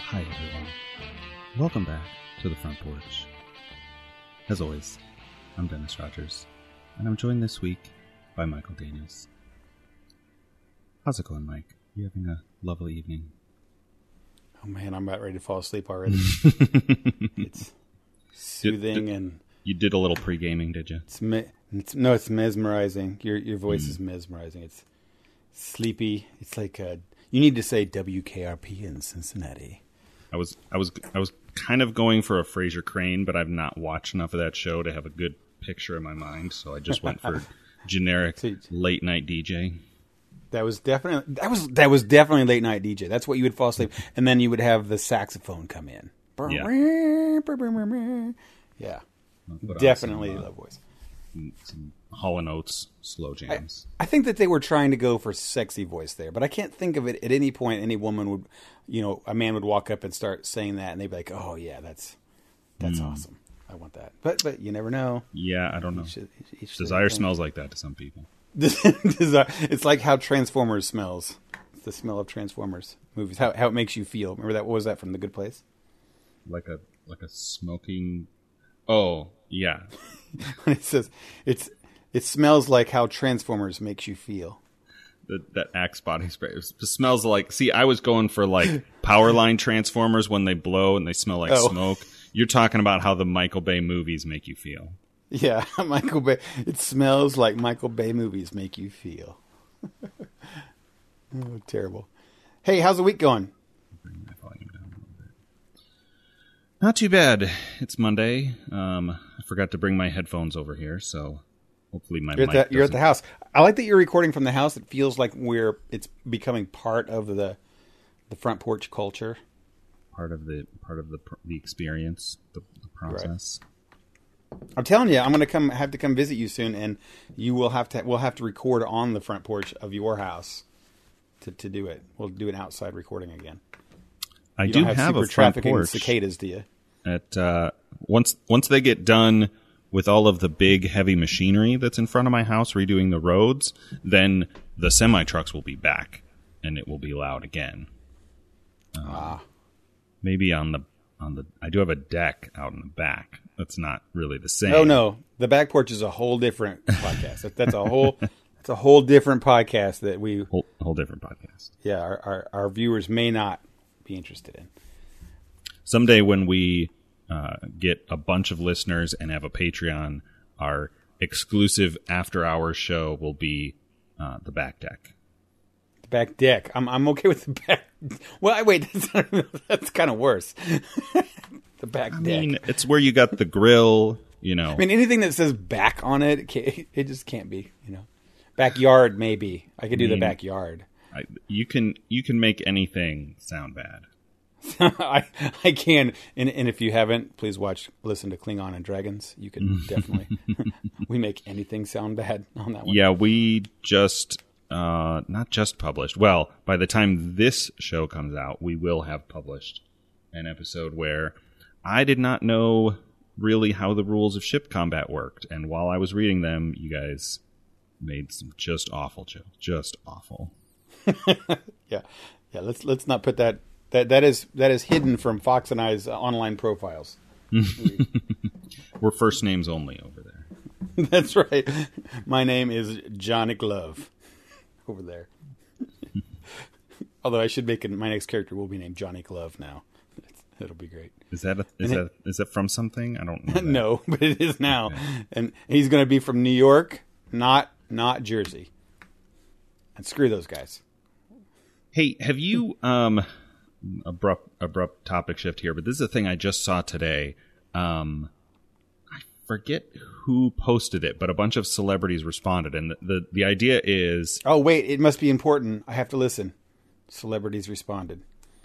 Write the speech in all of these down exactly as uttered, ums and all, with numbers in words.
Hi everyone. Welcome back to the front porch. As always, I'm Dennis Rogers, and I'm joined this week by Michael Daniels. How's it going, Mike? You having a lovely evening? Oh man, I'm about ready to fall asleep already. It's soothing did, did, and you did a little pre-gaming, did you? It's, me- it's no, it's mesmerizing. Your your voice Mm. is mesmerizing. It's sleepy. It's like uh you need to say W K R P in Cincinnati. I was I was I was kind of going for a Fraser Crane, but I've not watched enough of that show to have a good picture in my mind, so I just went for generic See, late night D J. That was definitely that was that was definitely late night D J. That's what you would fall asleep, and then you would have the saxophone come in. Yeah. Yeah, Put on definitely some, uh, that voice. some Hall and Oates slow jams. I think that they were trying to go for sexy voice there, but I can't think of it at any point any woman would, you know, a man would walk up and start saying that, and they'd be like, "Oh yeah, that's that's Mm. awesome. I want that." But but you never know. Yeah, I don't know. Each- each Desire thing. smells like that to some people. Desire. It's like how Transformers smells. It's the smell of Transformers movies. How how it makes you feel. Remember that? What was that from The Good Place? Like a like a smoking. Oh yeah, It says it's it smells like how Transformers makes you feel. that that Axe body spray. It smells like. See, I was going for like power line transformers when they blow and they smell like Oh. smoke. You're talking about how the Michael Bay movies make you feel. Yeah, Michael Bay. It smells like Michael Bay movies make you feel. Oh, terrible. Hey, how's the week going? Bring my volume down a little bit. Not too bad. It's Monday. Um, I forgot to bring my headphones over here, so hopefully my You're at, mic the, you're at doesn't- the house. I like that you're recording from the house. It feels like we're it's becoming part of the the front porch culture. part of the part of the pr- the experience, the, the process. I'm telling you, I'm going to come have to come visit you soon, and you will have to we'll have to record on the front porch of your house to, to do it. We'll do an outside recording again. I You do don't have, have super a front trafficking porch. cicadas, do you? At uh, once once they get done with all of the big heavy machinery that's in front of my house redoing the roads, then the semi trucks will be back and it will be loud again. Um, Ah. Maybe on the on the I do have a deck out in the back. That's not really the same. Oh no, the back porch is a whole different podcast. That- That's a whole that's a whole different podcast that we whole, whole different podcast. yeah our, our our viewers may not be interested in. Someday when we uh, get a bunch of listeners and have a Patreon, our exclusive after hours show will be uh, the back deck. The back deck. I'm I'm okay with the back. Well, I wait. That's, that's kind of worse. The back I deck. mean, it's where you got the grill, you know. I mean, anything that says back on it, it, can't, it just can't be. You know, backyard maybe. I could do I mean- the backyard. I, you can you can make anything sound bad. I I can. And, and if you haven't, please watch, listen to Klingon and Dragons. You can definitely. We make anything sound bad on that one. Yeah, we just uh, not just published. Well, by the time this show comes out, we will have published an episode where I did not know really how the rules of ship combat worked, and while I was reading them, you guys made some just awful jokes, just awful. Yeah, yeah. Let's let's not put that that that is that is hidden from Fox and I's uh, online profiles. We're first names only over there. That's right. My name is Johnny Love over there. Although I should make it, my next character will be named Johnny Glove now. It's, it'll be great. Is that a, is And that is that from something? I don't know. that. No, but it is now, and he's going to be from New York, not not Jersey. And screw those guys. Hey, have you um abrupt abrupt topic shift here, but this is a thing I just saw today. Um I forget who posted it, but a bunch of celebrities responded, and the the, the idea is Oh wait, it must be important. I have to listen. Celebrities responded.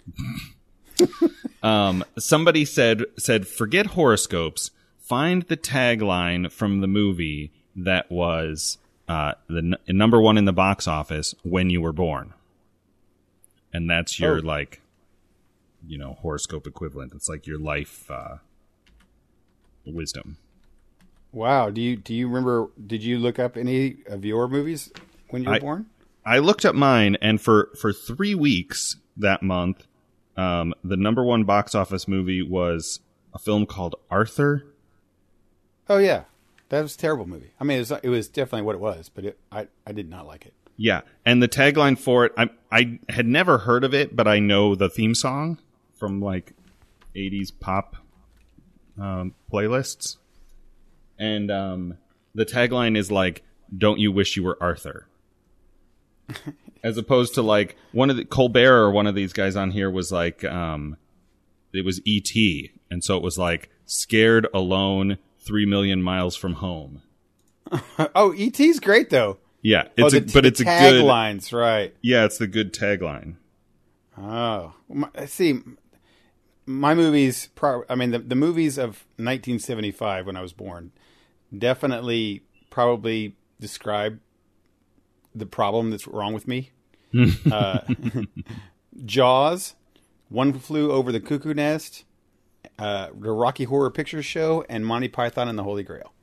um somebody said said forget horoscopes, find the tagline from the movie that was uh the n- number one in the box office, When You Were Born. And that's your Oh. like you know, horoscope equivalent. It's like your life uh, wisdom. Wow. Do you do you remember? Did you look up any of your movies when you were I- born? I looked up mine, and for, for three weeks that month, um, the number one box office movie was a film called Arthur. Oh yeah, that was a terrible movie. I mean, it was, it was definitely what it was, but it, I I did not like it. Yeah, and the tagline for it, I I had never heard of it, but I know the theme song from like eighties pop um, playlists, and um, the tagline is like, "Don't you wish you were Arthur?" As opposed to like one of the Colbert or one of these guys on here was like, um, it was E T, and so it was like scared, alone, three million miles from home. Oh, E T's great though. Yeah, Oh, it's the, a, but the it's a good taglines, right? Yeah, it's the good tagline. Oh, my, see, my movies. Pro, I mean, the the movies of nineteen seventy-five when I was born definitely probably describe the problem that's wrong with me. uh, Jaws, One Flew Over the Cuckoo Nest, uh, the Rocky Horror Picture Show, and Monty Python and the Holy Grail.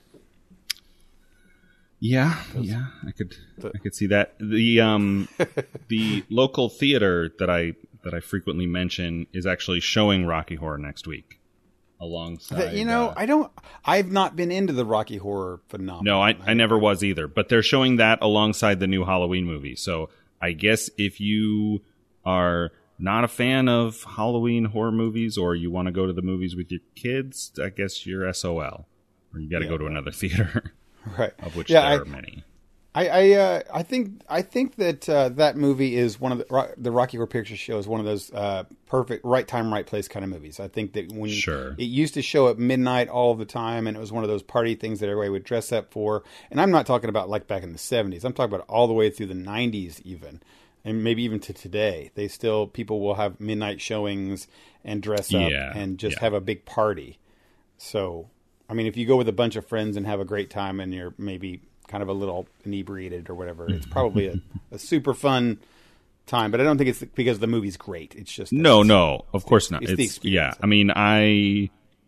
Yeah, yeah, I could, I could see that. The um, the local theater that I that I frequently mention is actually showing Rocky Horror next week, alongside. You know, uh, I don't. I've not been into the Rocky Horror phenomenon. No, I, I never was either. But they're showing that alongside the new Halloween movie. So I guess if you are not a fan of Halloween horror movies, or you want to go to the movies with your kids, I guess you're S O L, or you got to Yeah. go to another theater. Right. Of which Yeah, there I- are many. I I, uh, I think I think that uh, that movie is one of the Ro- the Rocky Horror Picture Show is one of those uh, perfect right time right place kind of movies. I think that when Sure. it used to show at midnight all the time, and it was one of those party things that everybody would dress up for. And I'm not talking about like back in the seventies. I'm talking about all the way through the nineties even, and maybe even to today. They still people will have midnight showings and dress up Yeah, and just yeah. have a big party. So I mean, if you go with a bunch of friends and have a great time, and you're maybe kind of a little inebriated or whatever, it's probably a, a super fun time. But I don't think it's because the movie's great. It's just that No, it's- no, of course not. it's It's, the experience. yeah. I mean, I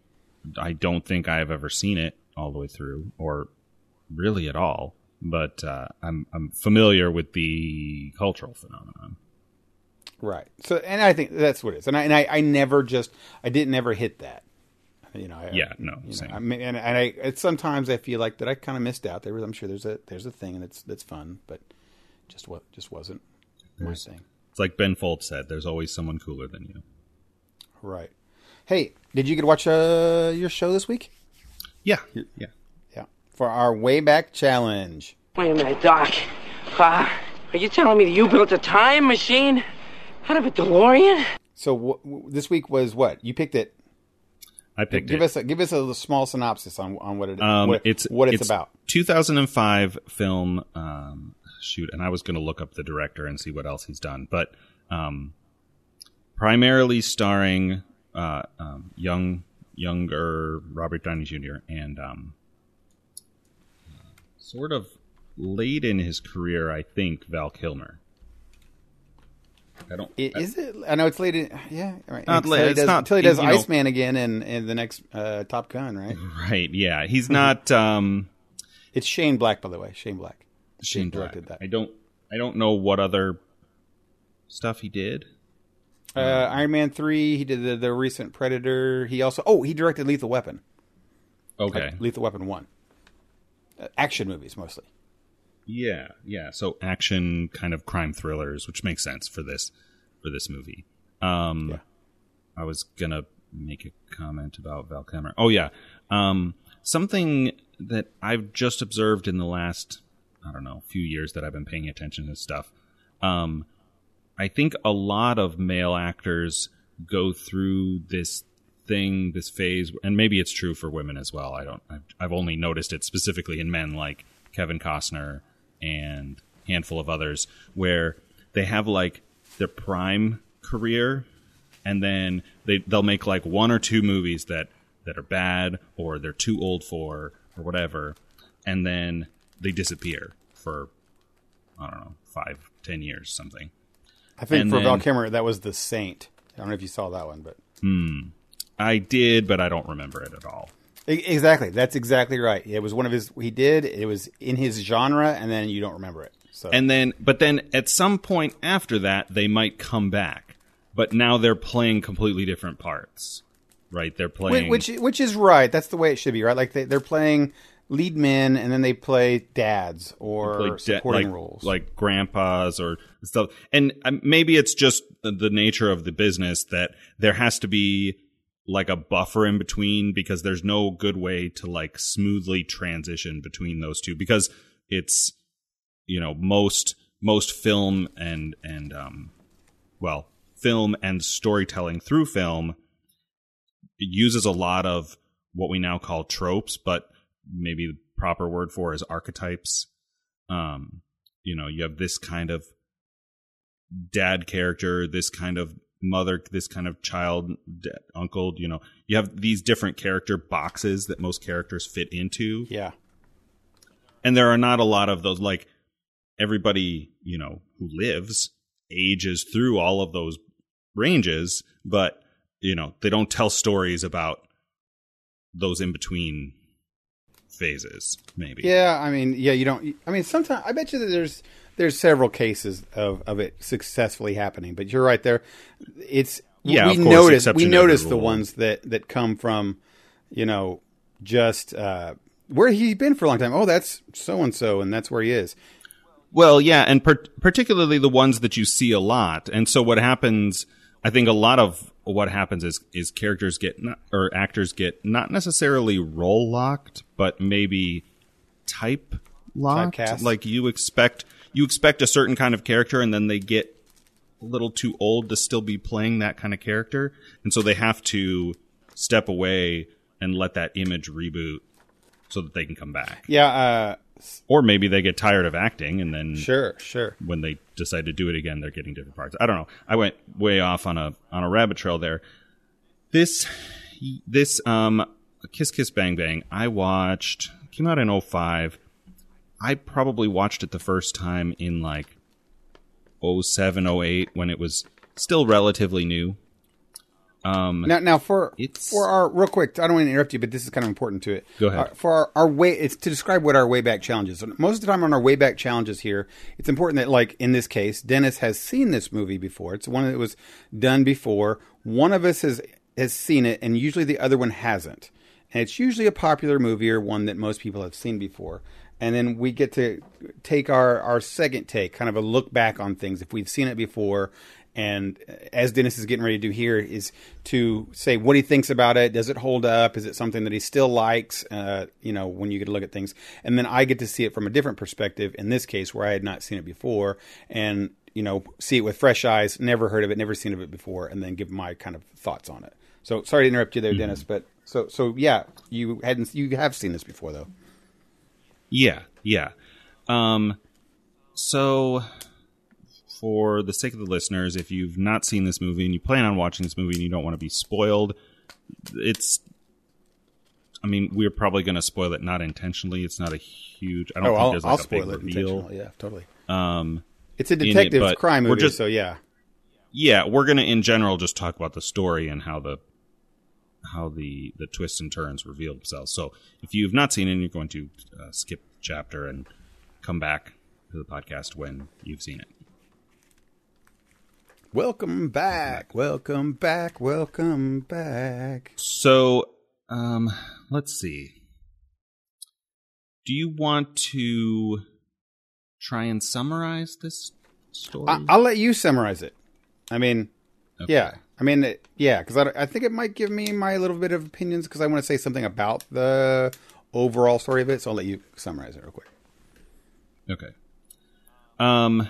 I don't think I've ever seen it all the way through, or really at all. But uh, I'm I'm familiar with the cultural phenomenon. right. So, and I think that's what it is. And I and I, I never just I didn't ever hit that. You know. I, Yeah, no, you know, same. I mean, and, and I it's, sometimes I feel like that I kind of missed out. There was, I'm sure there's a there's a thing that's that's fun, but just what just wasn't my There's- thing. It's like Ben Folds said: "There's always someone cooler than you." Right. Hey, did you get to watch uh, your show this week? Yeah, yeah. Yeah. For our way back challenge. Wait a minute, Doc. Uh, are you telling me that you built a time machine out of a DeLorean? So w- w- this week was what you picked it. I picked Give it. us a, give us a small synopsis on on what it Um, what, it's what it's, about. two thousand five film. Um, shoot, and I was going to look up the director and see what else he's done, but um, primarily starring uh, um, young younger Robert Downey Junior and um, sort of late in his career, I think Val Kilmer. I don't. I- Is it? I know it's late. In, yeah, right. Not until late, he it's does, not- until he does you know- Iceman again in, in the next uh, Top Gun, right? Right? Yeah, he's not. Um, It's Shane Black, by the way. Shane Black. Shane Black. directed that. I don't. I don't know what other stuff he did. Uh, Iron Man three. He did the, the recent Predator. He also oh he directed Lethal Weapon. Okay. Lethal Weapon one. Uh, action movies mostly. Yeah, yeah. So action kind of crime thrillers, which makes sense for this for this movie. Um, Yeah. I was gonna make a comment about Val Kilmer. Oh yeah, um, something that I've just observed in the last I don't know few years that I've been paying attention to stuff. Um, I think a lot of male actors go through this thing, this phase, and maybe it's true for women as well. I don't. I've, I've only noticed it specifically in men, like Kevin Costner and a handful of others, where they have like their prime career, and then they they'll make like one or two movies that that are bad or they're too old for or whatever, and then they disappear for I don't know five, ten years, something. I think And for Val then- Kilmer that was The Saint. I don't know if you saw that one, but I did, but I don't remember it at all. E- exactly. That's exactly right. It was one of his. He did. It was in his genre, and then you don't remember it. So And then, but then at some point after that, they might come back. but now they're playing completely different parts, right? They're playing which which is right. That's the way it should be, right? Like they, they're playing lead men, and then they play dads or like, supporting like, roles, like grandpas or stuff. And um, maybe it's just the nature of the business that there has to be like a buffer in between, because there's no good way to like smoothly transition between those two, because it's, you know, most most film and and um well film and storytelling through film uses a lot of what we now call tropes, but maybe the proper word for is archetypes. Um, you know, you have this kind of dad character, this kind of mother, this kind of child, dad, uncle. You know, you have these different character boxes that most characters fit into. Yeah. And there are not a lot of those, like everybody, you know, who lives ages through all of those ranges, but, you know, they don't tell stories about those in between phases, maybe. Yeah, I mean, yeah, you don't. I mean, sometimes I bet you that there's there's several cases of, of it successfully happening. But you're right there. It's yeah. We of course, notice we notice the rule. ones that, that come from, you know, just uh, where he's been for a long time. Oh, that's so and so, and that's where he is. Well, yeah, and per- particularly the ones that you see a lot. And so what happens, I think, a lot of what happens is is characters get not, or actors get not necessarily role locked, but maybe type locked. Typecast. Like you expect you expect a certain kind of character, and then they get a little too old to still be playing that kind of character, and so they have to step away and let that image reboot so that they can come back. Yeah. Uh, or maybe they get tired of acting, and then sure, sure. when they decide to do it again, they're getting different parts. I don't know. I went way off on a on a rabbit trail there. This this um Kiss Kiss Bang Bang, I watched, came out in oh five. I probably watched it the first time in like oh seven, oh eight, when it was still relatively new. Um, now, now for it's, for our real quick, I don't want to interrupt you, but this is kind of important to it. Go ahead. Uh, for our, our way, it's to describe what our way back challenge is. Most of the time on our way back challenges here, it's important that, like in this case, Dennis has seen this movie before. It's one that was done before. One of us has has seen it, and usually the other one hasn't. And it's usually a popular movie or one that most people have seen before. And then we get to take our, our second take, kind of a look back on things if we've seen it before. And as Dennis is getting ready to do here, is to say what he thinks about it. Does it hold up? Is it something that he still likes? Uh, you know, when you get to look at things. And then I get to see it from a different perspective, in this case, where I had not seen it before. And, you know, see it with fresh eyes, never heard of it, never seen of it before, and then give my kind of thoughts on it. So sorry to interrupt you there, mm-hmm. Dennis. But so, so yeah, you hadn't, you have seen this before, though. Yeah, yeah. Um, so... For the sake of the listeners, if you've not seen this movie and you plan on watching this movie and you don't want to be spoiled, it's... I mean, we're probably going to spoil it, not intentionally. It's not a huge... I don't oh, think I'll, there's like I'll a spoil big it reveal. intentionally. Yeah, totally. Um, it's a detective it, crime movie, just, so yeah. Yeah, we're going to, in general, just talk about the story and how the how the, the twists and turns reveal themselves. So if you've not seen it, you're going to uh, skip the chapter and come back to the podcast when you've seen it. Welcome back, welcome back, welcome back. So, um, let's see. Do you want to try and summarize this story? I, I'll let you summarize it. I mean, okay. yeah. I mean, it, yeah, because I, I think it might give me my little bit of opinions, because I want to say something about the overall story of it, so I'll let you summarize it real quick. Okay. Um...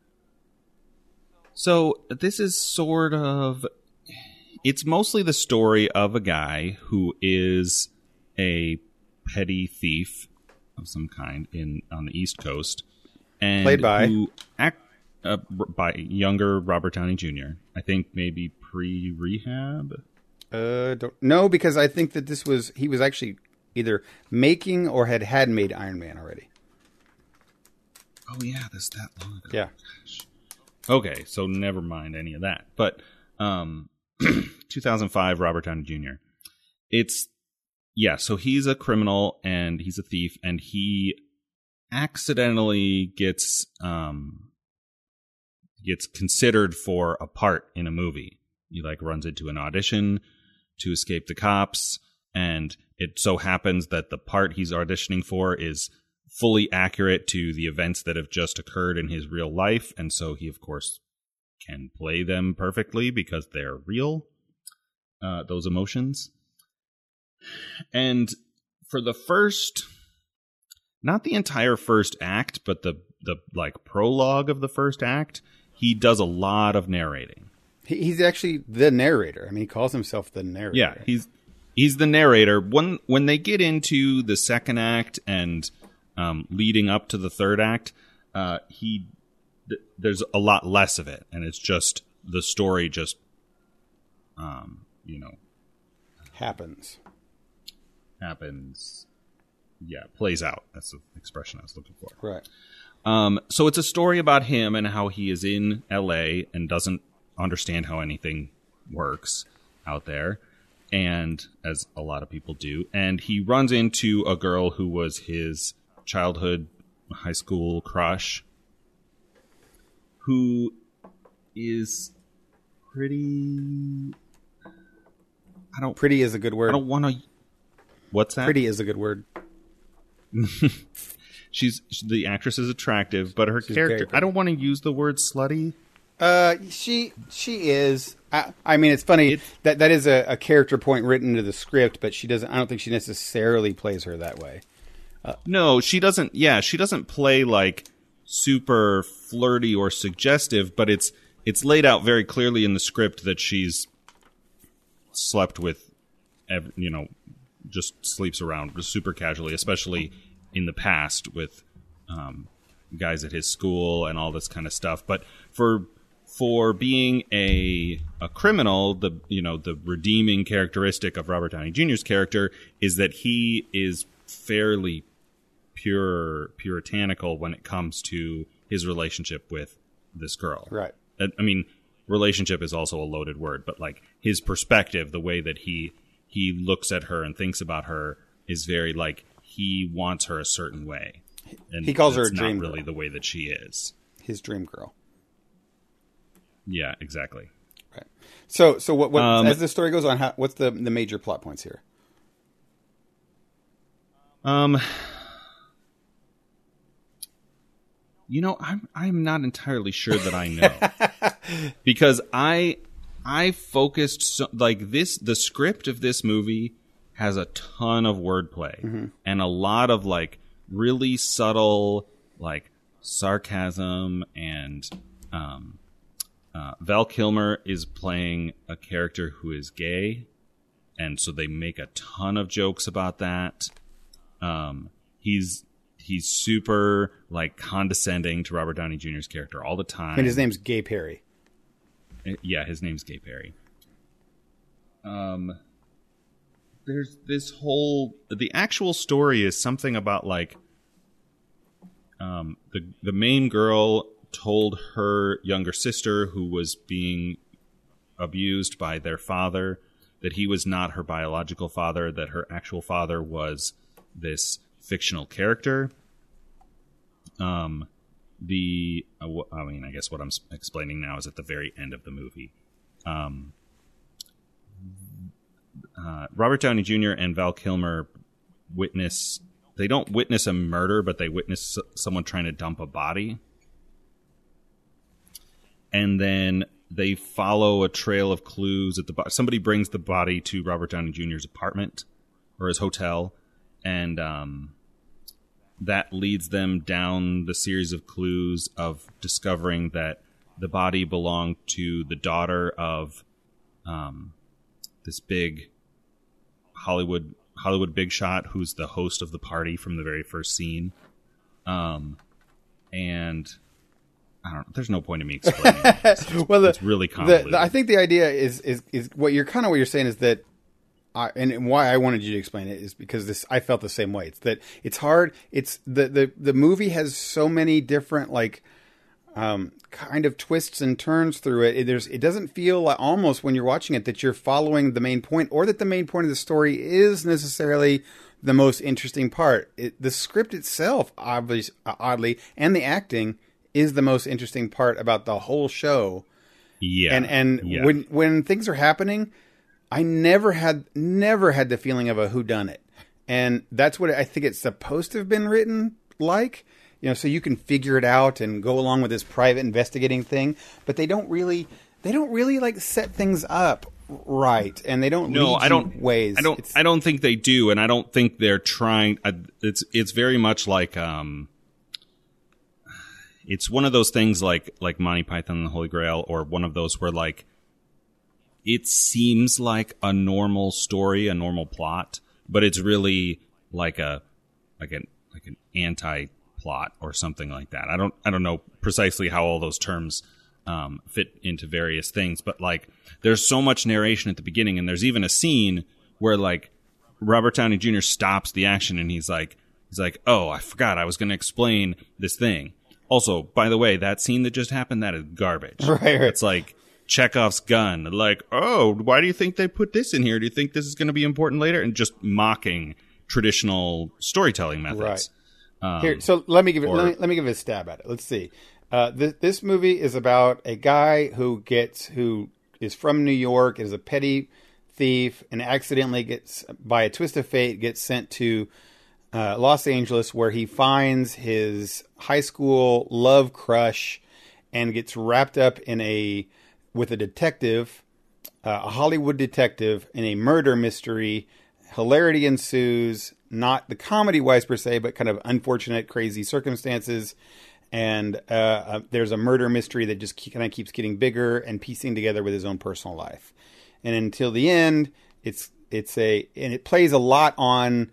So this is sort of, it's mostly the story of a guy who is a petty thief of some kind in on the East Coast, and played by who act uh, by younger Robert Downey Junior I think maybe pre-rehab. Uh, don't no, because I think that this was he was actually either making or had had made Iron Man already. Oh yeah, that's that long ago. Yeah. Gosh. Okay, so never mind any of that. But um, two thousand five, Robert Downey Junior It's, yeah, so he's a criminal and he's a thief, and he accidentally gets, um, gets considered for a part in a movie. He like runs into an audition to escape the cops, and it so happens that the part he's auditioning for is fully accurate to the events that have just occurred in his real life, and so he, of course, can play them perfectly because they're real, uh, those emotions. And for the first, not the entire first act, but the, the like prologue of the first act, he does a lot of narrating. He, he's actually the narrator. I mean, he calls himself the narrator. Yeah, he's he's the narrator. When when they get into the second act and um, leading up to the third act, uh, he th- there's a lot less of it, and it's just the story just, um, you know, happens. happens. Yeah, plays out. That's the expression I was looking for. Right. Um, so it's a story about him and how he is in L A and doesn't understand how anything works out there, and as a lot of people do, and he runs into a girl who was his childhood high school crush, who is pretty I don't Pretty is a good word. I don't want to What's that? Pretty is a good word. She's the actress is attractive, but her She's character, very I don't want to use the word slutty. Uh, she she is. I, I mean, it's funny It's- that that is a, a character point written into the script, but she doesn't. I don't think she necessarily plays her that way. No, she doesn't. Yeah, she doesn't play like super flirty or suggestive, but it's it's laid out very clearly in the script that she's slept with, ev- you know, just sleeps around just super casually, especially in the past with um, guys at his school and all this kind of stuff. But for for being a a criminal, the you know the redeeming characteristic of Robert Downey Junior's character is that he is fairly pure puritanical when it comes to his relationship with this girl. Right. I, I mean, relationship is also a loaded word, but like his perspective, the way that he he looks at her and thinks about her is very like he wants her a certain way. And He calls her it's a dream not really girl. the way that she is. His dream girl. Yeah, exactly. Right. So so what? what Um, as the story goes on, how, what's the the major plot points here? Um, you know, I'm I'm not entirely sure that I know because I I focused so, like this. The script of this movie has a ton of wordplay Mm-hmm. and a lot of like really subtle like sarcasm and um. Uh, Val Kilmer is playing a character who is gay, and so they make a ton of jokes about that. Um, he's he's super like condescending to Robert Downey Junior's character all the time. And his name's Gay Perry. Uh, Yeah, his name's Gay Perry. Um, there's this whole the actual story is something about like um the the main girl told her younger sister, who was being abused by their father, that he was not her biological father, that her actual father was this fictional character. Um, the uh, wh- I mean, I guess what I'm s- explaining now is at the very end of the movie. Um, uh, Robert Downey Junior and Val Kilmer witness. They don't witness a murder, but they witness s- someone trying to dump a body. And then they follow a trail of clues at the bo- somebody brings the body to Robert Downey Junior's apartment or his hotel, and um, that leads them down the series of clues of discovering that the body belonged to the daughter of um, this big Hollywood Hollywood big shot who's the host of the party from the very first scene, um, and. I don't. There's no point in me explaining. This. It's, Well, the, it's really the, convoluted. the, I think the idea is is is what you're kind of what you're saying is that, I, and why I wanted you to explain it is because this I felt the same way. It's that it's hard. It's the the the movie has so many different like, um, kind of twists and turns through it. it there's it doesn't feel like almost when you're watching it that you're following the main point or that the main point of the story is necessarily the most interesting part. It, the script itself, obviously, oddly, and the acting is the most interesting part about the whole show. Yeah. And and yeah. when when things are happening, I never had never had the feeling of a whodunit. And that's what I think it's supposed to have been written like. You know, so you can figure it out and go along with this private investigating thing, but they don't really they don't really like set things up right, and they don't no, lead I don't, you ways. I don't It's, I don't think they do, and I don't think they're trying. I, it's it's very much like um, it's one of those things like like Monty Python and the Holy Grail, or one of those where like it seems like a normal story, a normal plot, but it's really like a like an like an anti plot or something like that. I don't I don't know precisely how all those terms um, fit into various things, but like there's so much narration at the beginning, and there's even a scene where like Robert Downey Junior stops the action and he's like he's like, "Oh, I forgot I was going to explain this thing. Also, by the way, that scene that just happened, that is garbage." Right, right. It's like Chekhov's gun. Like, "Oh, why do you think they put this in here? Do you think this is going to be important later?" And just mocking traditional storytelling methods. Right. Um, Here, so let me give it. or- let, me, let me give it a stab at it. Let's see. Uh, this, this movie is about a guy who gets who is from New York, is a petty thief, and accidentally gets, by a twist of fate, gets sent to uh, Los Angeles, where he finds his high school love crush, and gets wrapped up in a with a detective, uh, a Hollywood detective, in a murder mystery. Hilarity ensues. Not the comedy-wise per se, but kind of unfortunate, crazy circumstances. And uh, uh, there's a murder mystery that just kind of keeps getting bigger and piecing together with his own personal life. And until the end, it's it's a and it plays a lot on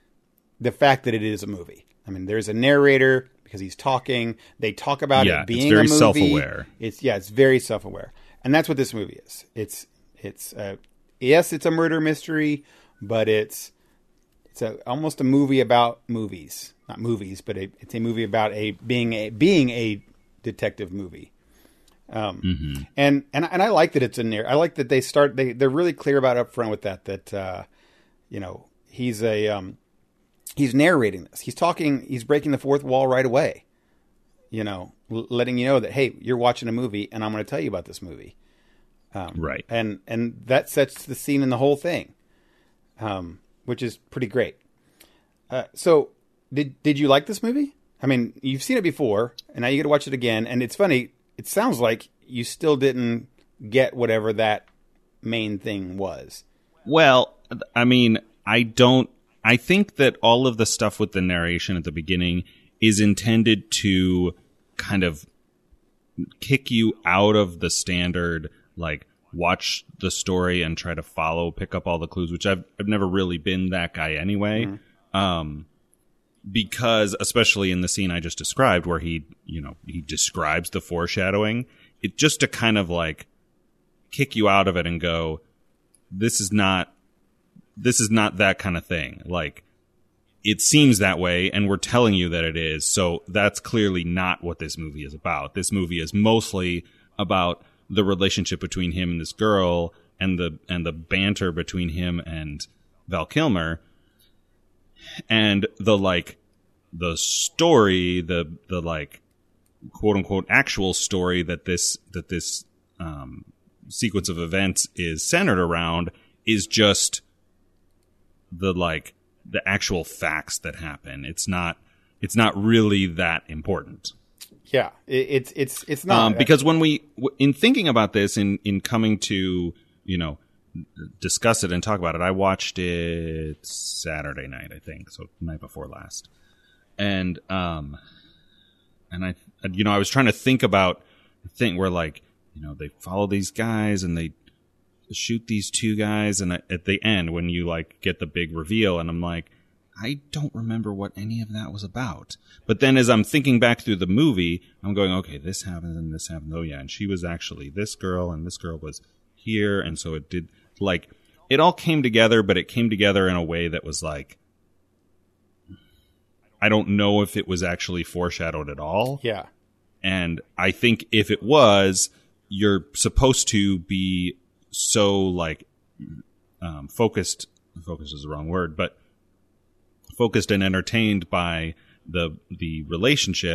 the fact that it is a movie. I mean, there's a narrator because he's talking. They talk about Yeah, it being it's very a movie. self-aware. It's yeah, it's very self-aware, and that's what this movie is. It's it's uh, yes, it's a murder mystery, but it's It's a, almost a movie about movies, not movies, but a, it's a movie about a being a being a detective movie. Um, mm-hmm. and, and and I like that it's in there. I like that they start they they're really clear about up front with that that uh, you know he's a um, he's narrating this. He's talking. He's breaking the fourth wall right away. You know, l- letting you know that hey, you're watching a movie, and I'm going to tell you about this movie. Um, right, and and that sets the scene in the whole thing. Um. Which is pretty great. Uh, so, did did you like this movie? I mean, you've seen it before, and now you get to watch it again. And it's funny. It sounds like you still didn't get whatever that main thing was. Well, I mean, I don't. I think that all of the stuff with the narration at the beginning is intended to kind of kick you out of the standard, like, watch the story and try to follow, pick up all the clues, which I've I've never really been that guy anyway. Mm-hmm. Um, because especially in the scene I just described where he, you know, he describes the foreshadowing, it just to kind of like kick you out of it and go, this is not, this is not that kind of thing. Like, it seems that way and we're telling you that it is. So that's clearly not what this movie is about. This movie is mostly about the relationship between him and this girl, and the and the banter between him and Val Kilmer, and the like the story, the the like quote unquote actual story that this that this um, sequence of events is centered around is just the like the actual facts that happen. It's not it's not really that important. Yeah, it, it's it's it's not um, because when we in thinking about this in in coming to you know discuss it and talk about it, I watched it Saturday night, I think, so night before last, and um and I you know I was trying to think about the thing where like you know they follow these guys and they shoot these two guys, and at the end when you like get the big reveal, and I'm like, I don't remember what any of that was about. But then as I'm thinking back through the movie, I'm going, okay, this happened and this happened. Oh, yeah, and she was actually this girl, and this girl was here, and so it did, like, it all came together, but it came together in a way that was like, I don't know if it was actually foreshadowed at all. Yeah. And I think if it was, you're supposed to be so, like, um, focused, focused is the wrong word, but focused and entertained by the the relationship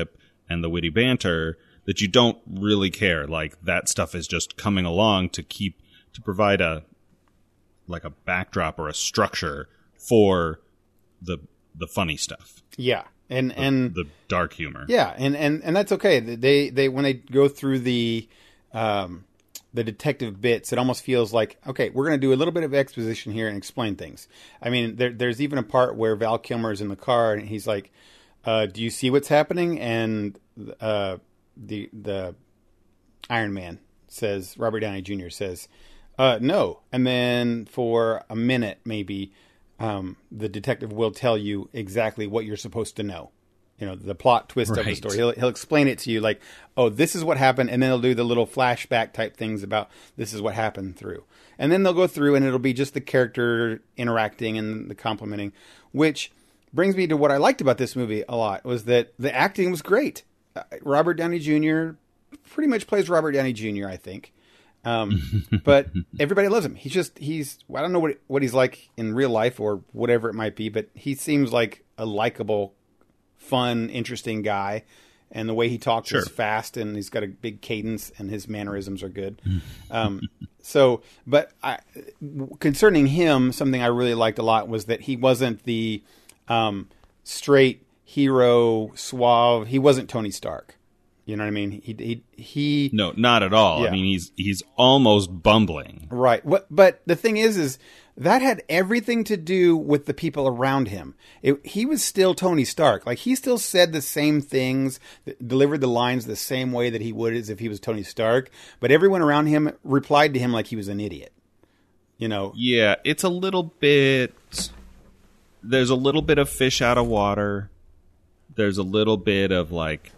and the witty banter that you don't really care. Like, that stuff is just coming along to keep to provide a like a backdrop or a structure for the the funny stuff. Yeah. And the, and the dark humor. Yeah, and, and, and that's okay. They they when they go through the um, the detective bits, it almost feels like, okay, we're going to do a little bit of exposition here and explain things. I mean, there, there's even a part where Val Kilmer is in the car and he's like, uh, "Do you see what's happening?" And uh, the the Iron Man says, Robert Downey Junior says, uh, "No." And then for a minute, maybe. Um, the detective will tell you exactly what you're supposed to know. You know, the plot twist right. of the story. He'll he'll explain it to you like, oh, this is what happened. And then he'll do the little flashback type things about this is what happened through. And then they'll go through and it'll be just the character interacting and the complimenting, which brings me to what I liked about this movie a lot was that the acting was great. Uh, Robert Downey Junior pretty much plays Robert Downey Junior, I think. Um, but everybody loves him. He's just, he's, I don't know what, what he's like in real life or whatever it might be, but he seems like a likable, fun, interesting guy. And the way he talks sure. is fast and he's got a big cadence and his mannerisms are good. um, so, but I, concerning him, something I really liked a lot was that he wasn't the, um, straight hero, suave. He wasn't Tony Stark. You know what I mean? He he he. No, not at all. Yeah. I mean, he's he's almost bumbling. Right. What? But the thing is, is that had everything to do with the people around him. It, he was still Tony Stark. Like he still said the same things, delivered the lines the same way that he would as if he was Tony Stark. But everyone around him replied to him like he was an idiot. You know? Yeah, it's a little bit. There's a little bit of fish out of water. There's a little bit of like.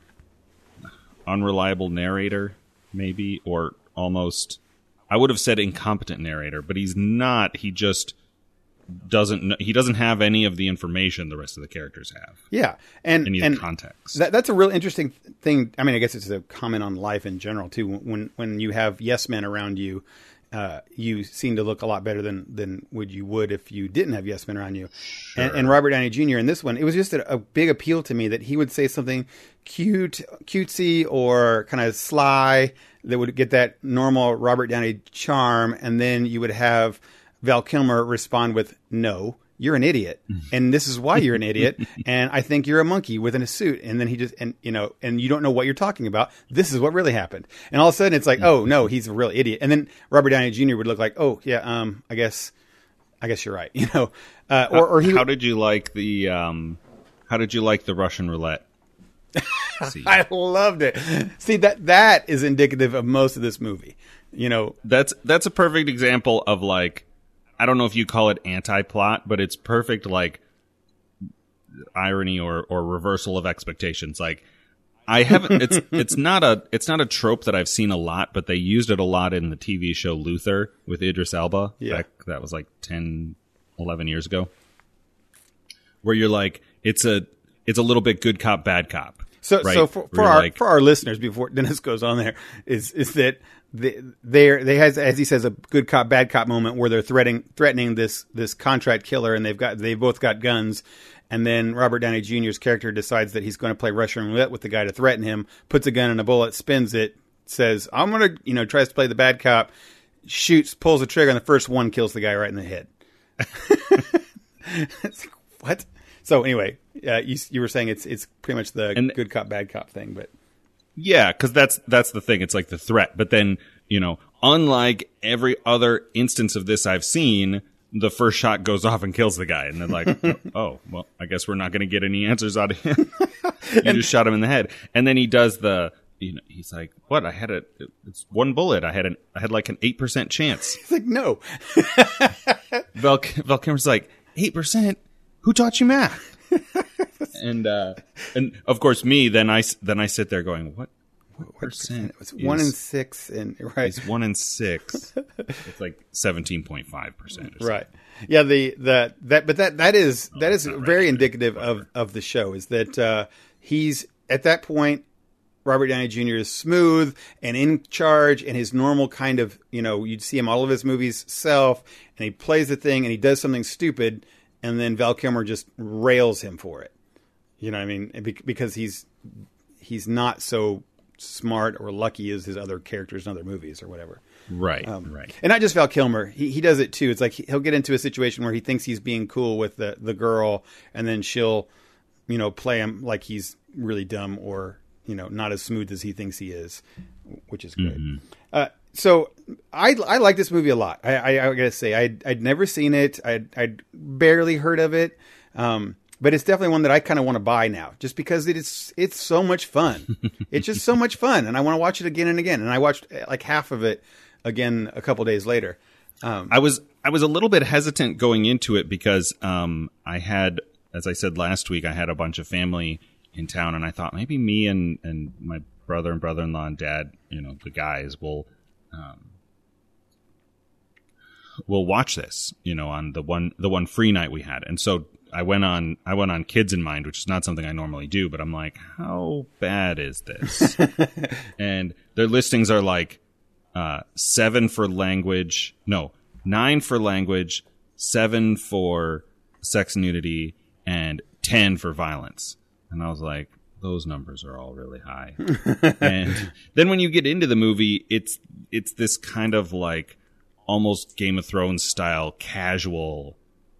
Unreliable narrator, maybe, or almost, I would have said incompetent narrator, but he's not. He just doesn't know, he doesn't have any of the information the rest of the characters have. Yeah. And, any and of the context. That, that's a real interesting thing. I mean, I guess it's a comment on life in general, too. When, when you have yes men around you, uh, you seem to look a lot better than, than would you would if you didn't have yes men around you. Sure. And, and Robert Downey Junior in this one, it was just a, a big appeal to me that he would say something cute, cutesy, or kind of sly that would get that normal Robert Downey charm. And then you would have Val Kilmer respond with, "No, you're an idiot. And this is why you're an idiot. And I think you're a monkey within a suit." And then he just, and you know, and you don't know what you're talking about. This is what really happened. And all of a sudden it's like, oh no, he's a real idiot. And then Robert Downey Junior would look like, oh yeah, um, I guess, I guess you're right. You know, uh, or, or he, how did you like the, um, how did you like the Russian roulette? I loved it. See, that, that is indicative of most of this movie. You know, that's, that's a perfect example of like, I don't know if you call it anti-plot, but it's perfect, like, irony or, or reversal of expectations. Like, I haven't, it's, it's not a, it's not a trope that I've seen a lot, but they used it a lot in the T V show Luther with Idris Elba. Yeah. Back, that was like ten, eleven years ago. Where you're like, it's a, it's a little bit good cop, bad cop. So, right? so for, for our like, for our listeners, before Dennis goes on, there is is that they they they has, as he says, a good cop bad cop moment where they're threatening threatening this this contract killer, and they've got they both got guns, and then Robert Downey Junior's character decides that he's going to play Russian roulette with the guy to threaten him, puts a gun in a bullet, spins it, says, "I'm gonna," you know, tries to play the bad cop, shoots, pulls the trigger, and the first one kills the guy right in the head. It's like, what? So anyway, uh, you you were saying it's it's pretty much the and, good cop bad cop thing, but yeah, because that's that's the thing. It's like the threat, but then you know, unlike every other instance of this I've seen, the first shot goes off and kills the guy, and then like, oh well, I guess we're not going to get any answers out of him. You and, just shot him in the head, and then he does the. You know, he's like, "What? I had a it's one bullet. I had an I had like an eight percent chance." He's like, "No." Val Val Kilmer's like, eight percent. Who taught you math? and uh, and of course, me. Then I then I sit there going, "What? What percent?" It's one in six, and right, it's one in six. It's like seventeen point five percent. Right. Yeah. The the that but that that is oh, that is very right. indicative of of the show. Is that uh, he's at that point. Robert Downey Junior is smooth and in charge, and his normal kind of, you know, you'd see him all of his movies self, and he plays the thing, and he does something stupid, and then Val Kilmer just rails him for it. You know what I mean? Because he's he's not so smart or lucky as his other characters in other movies or whatever. Right, Um, right. And not just Val Kilmer. He he does it too. It's like he'll get into a situation where he thinks he's being cool with the, the girl, and then she'll, you know, play him like he's really dumb or, you know, not as smooth as he thinks he is, which is great. Mm-hmm. Uh, so I I like this movie a lot. I I, I gotta say I'd I'd never seen it. I'd I'd barely heard of it. Um, but it's definitely one that I kind of want to buy now, just because it is it's so much fun. It's just so much fun, and I want to watch it again and again. And I watched like half of it again a couple days later. Um, I was I was a little bit hesitant going into it because um, I had, as I said last week, I had a bunch of family in town, and I thought maybe me and, and my brother and brother-in-law and dad, you know, the guys will um, will watch this, you know, on the one the one free night we had, and so I went on I went on Kids in Mind, which is not something I normally do, but I'm like, how bad is this? And their listings are like uh, seven for language, no, nine for language, seven for sex and nudity, and ten for violence. And I was like, those numbers are all really high. And then when you get into the movie, it's it's this kind of like almost Game of Thrones style casual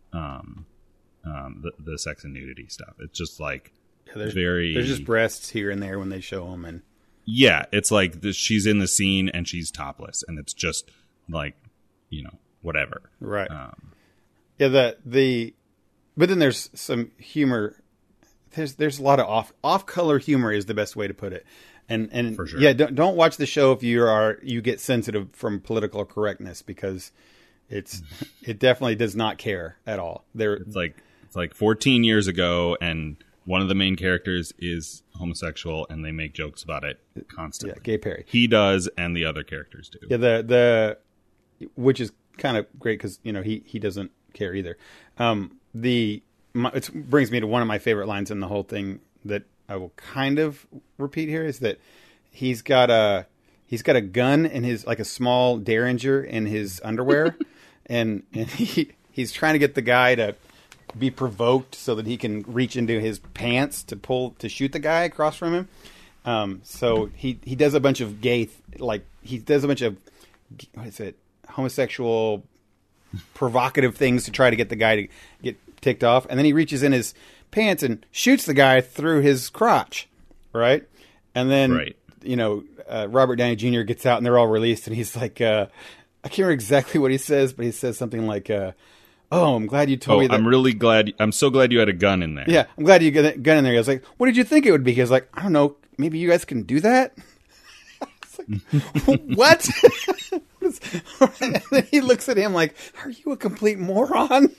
um, um, the, the sex and nudity stuff. It's just like yeah, there's, very... There's just breasts here and there when they show them. And yeah, it's like the, she's in the scene and she's topless. And it's just like, you know, whatever. Right. Um, yeah, the... the but then there's some humor... There's there's a lot of off off color humor is the best way to put it, and and For sure. yeah, don't don't watch the show if you are you get sensitive from political correctness, because it's it definitely does not care at all. There, it's like it's like fourteen years ago, and one of the main characters is homosexual, and they make jokes about it constantly. yeah, Gay Perry. He does, and the other characters do. Yeah, the the which is kind of great because you know he he doesn't care either. Um, the My, it brings me to one of my favorite lines in the whole thing that I will kind of repeat here is that he's got a he's got a gun in his like a small Derringer in his underwear, and and he he's trying to get the guy to be provoked so that he can reach into his pants to pull to shoot the guy across from him. Um, so he he does a bunch of gay like he does a bunch of what is it homosexual provocative things to try to get the guy to get ticked off, and then he reaches in his pants and shoots the guy through his crotch, right? And then, right. you know, uh, Robert Downey Junior gets out, and they're all released, and he's like, uh, I can't remember exactly what he says, but he says something like, uh, "Oh, I'm glad you told oh, me that." I'm really glad. I'm so glad you had a gun in there. Yeah, I'm glad you got a gun in there. I was like, "What did you think it would be?" He was like, "I don't know. Maybe you guys can do that." Like, what? And then he looks at him like, "Are you a complete moron?"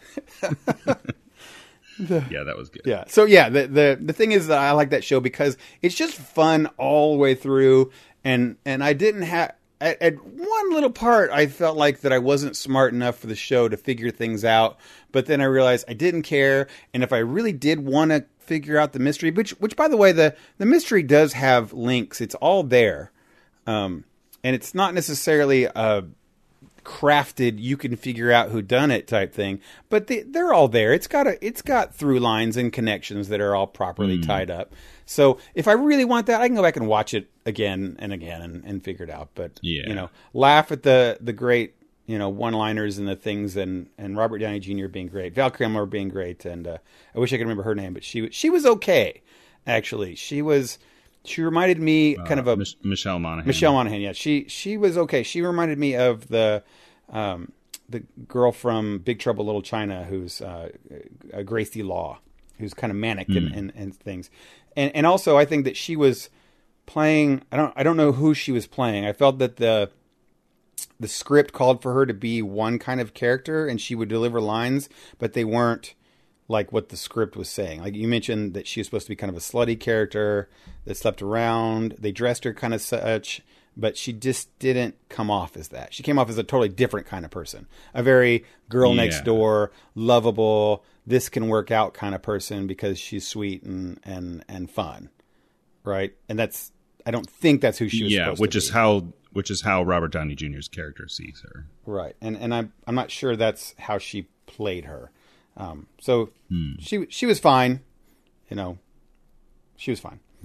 the, yeah, that was good. yeah. So yeah, the, the the thing is that I like that show because it's just fun all the way through, and and I didn't have at, at one little part I felt like that I wasn't smart enough for the show to figure things out, but then I realized I didn't care, and if I really did want to figure out the mystery, which which by the way the the mystery does have links, it's all there, um, and it's not necessarily a crafted you can figure out who done it type thing, but they, they're all there. It's got a it's got through lines and connections that are all properly Mm. tied up. So if I really want that, I can go back and watch it again and again and, and figure it out. But Yeah. you know, laugh at the the great you know one liners and the things, and and Robert Downey Junior being great, Val Kilmer being great, and uh, I wish I could remember her name, but she she was okay actually. She was. She reminded me kind of a Uh, Mich- Michelle Monaghan. Michelle Monaghan. Yeah, she she was okay. She reminded me of the um, the girl from Big Trouble in Little China, who's uh, uh, Gracie Law, who's kind of manic Mm. and, and, and things. And and also, I think that she was playing. I don't I don't know who she was playing. I felt that the the script called for her to be one kind of character, and she would deliver lines, but they weren't like what the script was saying. Like you mentioned that she was supposed to be kind of a slutty character that slept around. They dressed her kind of such, but she just didn't come off as that. She came off as a totally different kind of person. A very girl Yeah. next door, lovable, this can work out kind of person because she's sweet and, and, and fun. Right. And that's, I don't think that's who she was Yeah, supposed which to is be. how which is how Robert Downey Junior's character sees her. Right. And, and I'm, I'm not sure that's how she played her. Um, so Hmm. she she was fine, you know, she was fine. Right.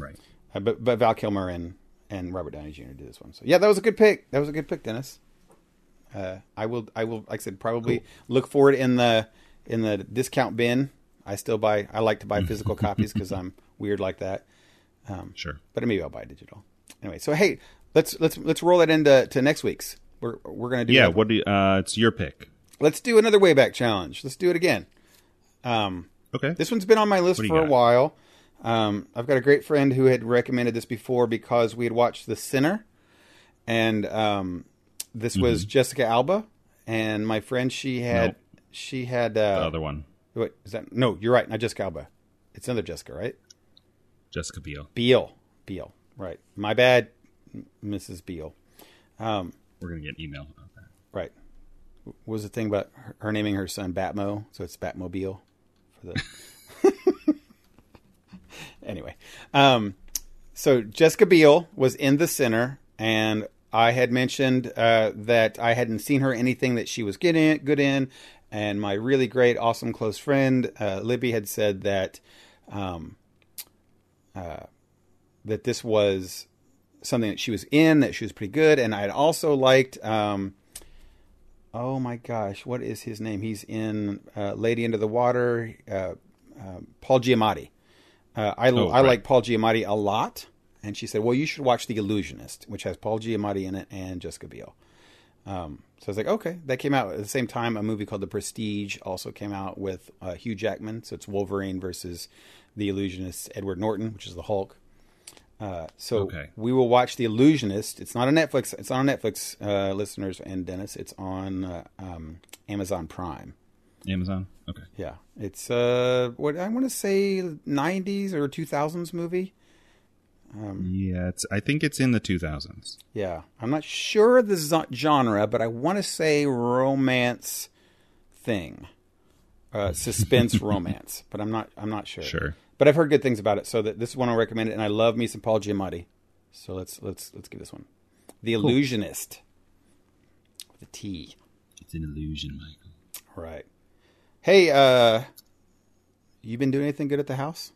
Uh, but but Val Kilmer and, and Robert Downey Junior did this one. So yeah, that was a good pick. That was a good pick, Dennis. Uh, I will I will like I said probably cool. look for it in the in the discount bin. I still buy. I like to buy physical copies because I'm weird like that. Um, sure, but maybe I'll buy digital. Anyway, so hey, let's let's let's roll it into to next week's. We're we're gonna do yeah. Another. What do you, uh, it's your pick? Let's do another Wayback Challenge. Let's do it again. Um, okay. This one's been on my list for a while. Um, I've got a great friend who had recommended this before because we had watched The Sinner, and um, this mm-hmm. was Jessica Alba. And my friend, she had nope. she had uh, the other one. What is that? No, you're right. Not Jessica Alba. It's another Jessica, right? Jessica Biel. Biel. Biel. Right. My bad, Missus Biel. Um, We're gonna get email about that. Right. What was the thing about her, her naming her son Batmo? So it's Batmobile for the. Anyway, um, so Jessica Biel was in The Sinner, and I had mentioned uh, that I hadn't seen her anything that she was good in, good in, and my really great, awesome, close friend uh, Libby had said that um, uh, that this was something that she was in, that she was pretty good, and I had also liked. Um, oh my gosh, what is his name? He's in uh, Lady Into the Water. Uh, uh, Paul Giamatti. Uh, I, oh, I right. like Paul Giamatti a lot. And she said, well, you should watch The Illusionist, which has Paul Giamatti in it and Jessica Biel. Um, so I was like, okay. That came out at the same time. A movie called The Prestige also came out with uh, Hugh Jackman. So it's Wolverine versus The Illusionist, Edward Norton, which is the Hulk. Uh, so okay. we will watch The Illusionist. It's not a Netflix. It's on Netflix, uh, listeners and Dennis. It's on uh, um, Amazon Prime. Amazon? Okay. Yeah. It's, uh, what I want to say, nineties or two thousands movie. Um, yeah, it's. I think it's in the two thousands. Yeah. I'm not sure the z- genre, but I want to say romance thing. Uh, suspense romance. But I'm not I'm not sure. Sure. But I've heard good things about it, so that this is one I recommend it, and I love me some Paul Giamatti. So let's let's let's give this one. The cool. Illusionist. With a T. It's an illusion, Michael. Right. Hey, uh, you been doing anything good at the house?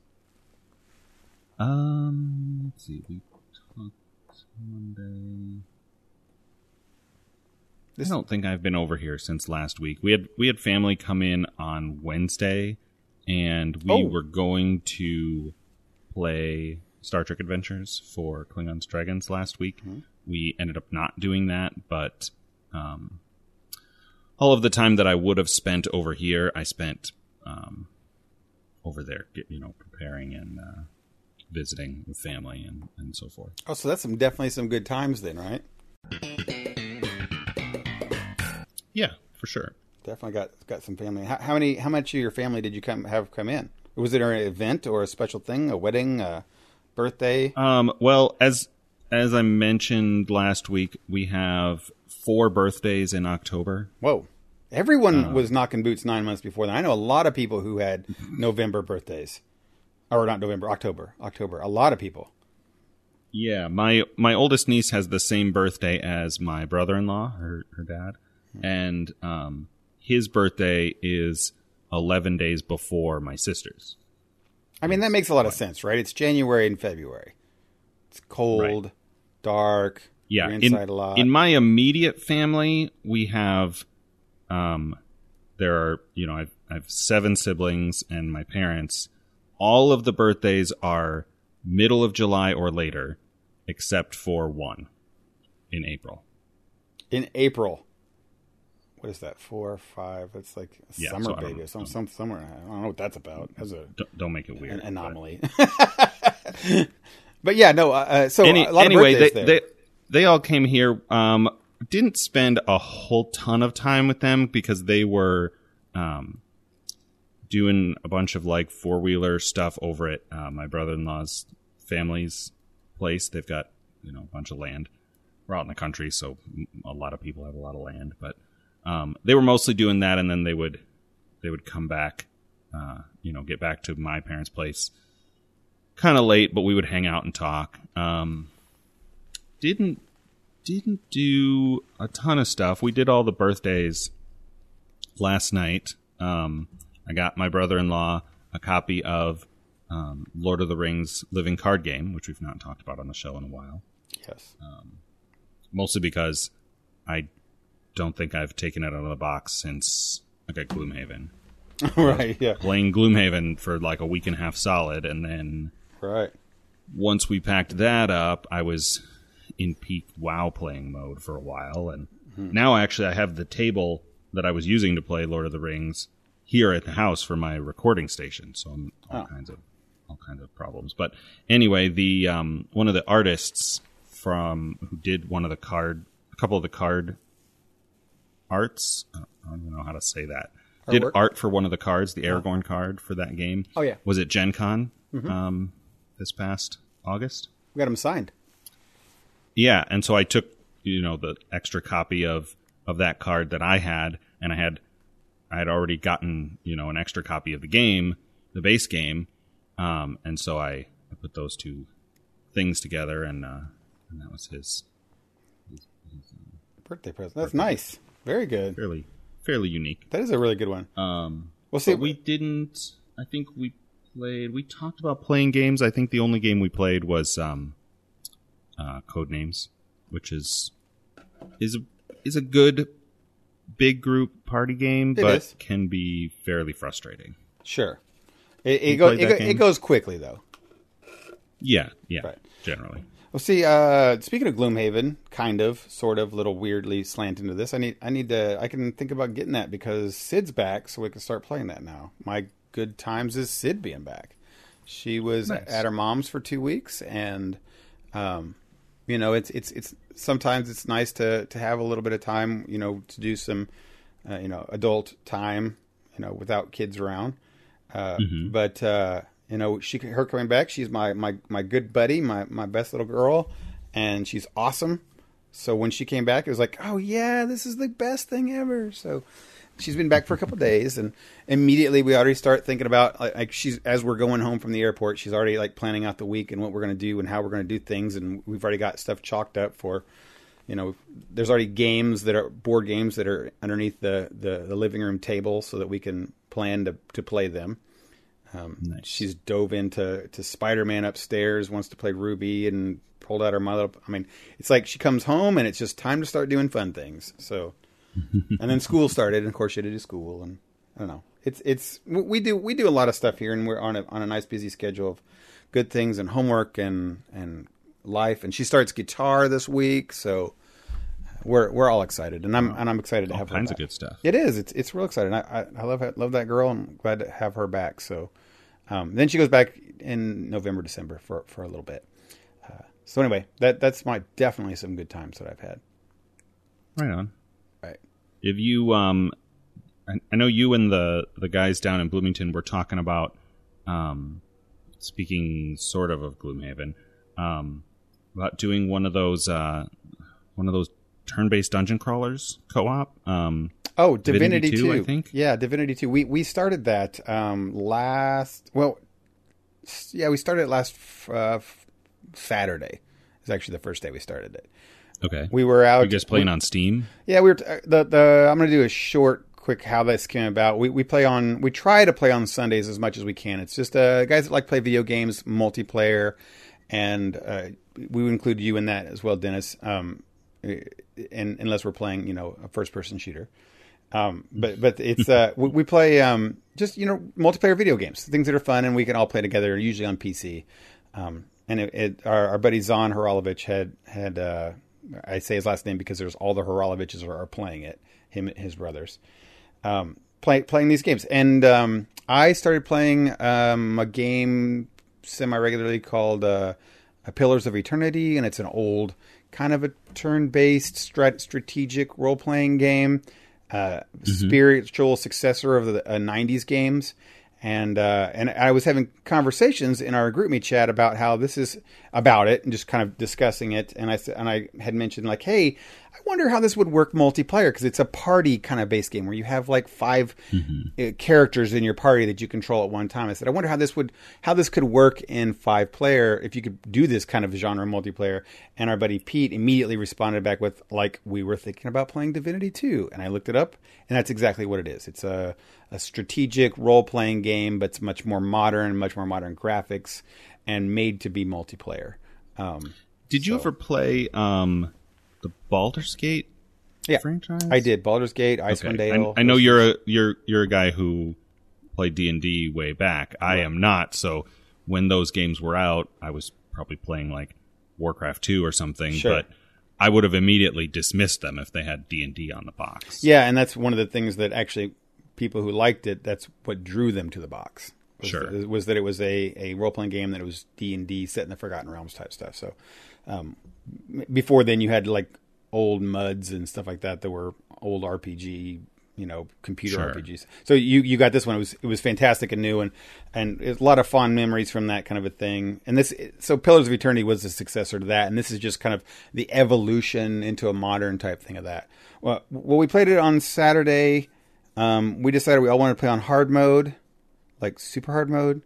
Um, let's see. We talked Monday. This... I don't think I've been over here since last week. We had we had family come in on Wednesday, and we oh. were going to play Star Trek Adventures for Klingons Dragons last week. Mm-hmm. We ended up not doing that, but um, all of the time that I would have spent over here, I spent um, over there, you know, preparing and uh, visiting with family and, and so forth. Oh, so that's some definitely some good times then, right? Yeah, for sure. Definitely got got some family. How, how many? How much of your family did you come have come in? Was it an event or a special thing? A wedding? A birthday? Um. Well, as as I mentioned last week, we have four birthdays in October. Whoa! Everyone uh, was knocking boots nine months before that. I know a lot of people who had November birthdays, or not November, October, October. A lot of people. Yeah, my my oldest niece has the same birthday as my brother-in-law, her her dad, mm-hmm. and um, his birthday is eleven days before my sister's. I mean, that makes a lot of sense, right? It's January and February. It's cold, right. dark. Yeah, you're inside in, a lot. In my immediate family, we have, um, there are, you know, I've, I have seven siblings and my parents. All of the birthdays are middle of July or later, except for one in April. In April. What is that? Four or five? It's like a yeah, summer so baby or some, some somewhere. I don't know what that's about. As a don't, don't make it weird. An anomaly. But, but yeah, no. Uh, so Any, a lot anyway, of birthdays they, there. they they all came here. Um, didn't spend a whole ton of time with them because they were um, doing a bunch of like four wheeler stuff over at uh, my brother-in-law's family's place. They've got, you know, a bunch of land. We're out in the country, so a lot of people have a lot of land, but. Um, they were mostly doing that, and then they would they would come back, uh, you know, get back to my parents' place kind of late, but we would hang out and talk. Um, didn't didn't do a ton of stuff. We did all the birthdays last night. Um, I got my brother-in-law a copy of um, Lord of the Rings living card game, which we've not talked about on the show in a while. Yes. Um, mostly because I don't think I've taken it out of the box since I got Gloomhaven. Right, yeah. Playing Gloomhaven for like a week and a half solid, and then Right. once we packed that up, I was in peak WoW playing mode for a while, and mm-hmm. now actually I have the table that I was using to play Lord of the Rings here at the house for my recording station, so I'm all oh. kinds of all kinds of problems. But anyway, the um, one of the artists from who did one of the card, a couple of the card arts, I don't even know how to say that. Artwork? Did art for one of the cards, the Aragorn oh. card for that game. Oh yeah, was it Gen Con mm-hmm. um, this past August? We got him signed. Yeah, and so I took you know the extra copy of, of that card that I had, and I had I had already gotten you know an extra copy of the game, the base game, um, and so I, I put those two things together, and uh, and that was his, his, his uh, birthday present. That's birthday. Nice, very good, fairly fairly unique. That is a really good one. Um, we'll see. We didn't. I think we played. We talked about playing games. I think the only game we played was um, uh, Codenames, which is is a, is a good big group party game, it but is. Can be fairly frustrating. Sure, it, it goes it, it goes quickly though. Yeah, yeah, right. Generally. Well, see, uh, speaking of Gloomhaven, kind of, sort of, little weirdly slant into this. I need, I need to, I can think about getting that because Sid's back, so we can start playing that now. My good times is Sid being back. She was nice. At her mom's for two weeks, and, um, you know, it's, it's, it's sometimes it's nice to, to have a little bit of time, you know, to do some, uh, you know, adult time, you know, without kids around. Uh, mm-hmm. But, uh, You know, she her coming back. She's my, my, my good buddy, my, my best little girl, and she's awesome. So when she came back, it was like, oh yeah, this is the best thing ever. So she's been back for a couple of days, and immediately we already start thinking about like, like she's as we're going home from the airport, she's already like planning out the week and what we're going to do and how we're going to do things, and we've already got stuff chalked up for. You know, there's already games that are board games that are underneath the, the, the living room table so that we can plan to to play them. Um, nice. She's dove into to Spider-Man upstairs, wants to play Ruby, and pulled out her mother. I mean, it's like she comes home and it's just time to start doing fun things. So, and then school started, and of course she had to do school, and I don't know. It's it's we do we do a lot of stuff here, and we're on a on a nice busy schedule of good things and homework and and life. And she starts guitar this week, so we're we're all excited, and I'm and I'm excited to all have her. All kinds back. of good stuff. It is. It's it's real exciting. I I, I love love that girl, and I'm glad to have her back. So. Um, then she goes back in November, December for, for a little bit. Uh, so anyway, that that's my definitely some good times that I've had. Right on. Right. If you, um, I, I know you and the the guys down in Bloomington were talking about, um, speaking sort of of Gloomhaven, um, about doing one of those uh, one of those turn-based dungeon crawlers co-op. Um, Oh, Divinity, Divinity two, two, I think. Yeah, Divinity two. We we started that um, last. Well, yeah, we started it last uh, Saturday. It's actually the first day we started it. Okay. We were out. You guys playing we, on Steam? Yeah, we were. T- the the I'm going to do a short, quick how this came about. We we play on. We try to play on Sundays as much as we can. It's just uh, guys that like play video games, multiplayer, and uh, we would include you in that as well, Dennis. Um, and unless we're playing, you know, a first person shooter. Um, but, but it's, uh, we, we play, um, just, you know, multiplayer video games, things that are fun and we can all play together, usually on P C. Um, and it, it our, our buddy Zon Haralovich had, had, uh, I say his last name because there's all the Haraloviches are, are playing it, him and his brothers, um, play, playing these games. And, um, I started playing, um, a game semi-regularly called, uh, Pillars of Eternity. And it's an old kind of a turn-based strat- strategic role-playing game. Uh, mm-hmm. Spiritual successor of the uh, nineties games, and uh, and I was having conversations in our GroupMe chat about how this is about it, and just kind of discussing it. And I and I had mentioned like, hey, I wonder how this would work multiplayer, because it's a party kind of base game where you have like five mm-hmm. uh, characters in your party that you control at one time. I said, I wonder how this would how this could work in five player if you could do this kind of genre multiplayer. And our buddy Pete immediately responded back with, like, we were thinking about playing Divinity two. And I looked it up, and that's exactly what it is. It's a, a strategic role playing game, but it's much more modern, much more modern graphics, and made to be multiplayer. Um, Did you so. ever play um, the Baldur's Gate yeah, franchise? I did. Baldur's Gate, Icewind okay. Dale. I, I know you're a you're you're a guy who played D and D way back. Right. I am not. So when those games were out, I was probably playing like Warcraft two or something. Sure. But I would have immediately dismissed them if they had D and D on the box. Yeah, and that's one of the things that actually people who liked it, that's what drew them to the box. Was, sure. was that it was a, a role-playing game, that it was D and D set in the Forgotten Realms type stuff. So um, before then you had like old MUDs and stuff like that that were old R P G, you know, computer sure. R P Gs. So you, you got this one. It was it was fantastic and new, and and it's a lot of fond memories from that kind of a thing. And this, so Pillars of Eternity was the successor to that, and this is just kind of the evolution into a modern type thing of that. Well, well we played it on Saturday. Um, we decided we all wanted to play on hard mode, like super hard mode.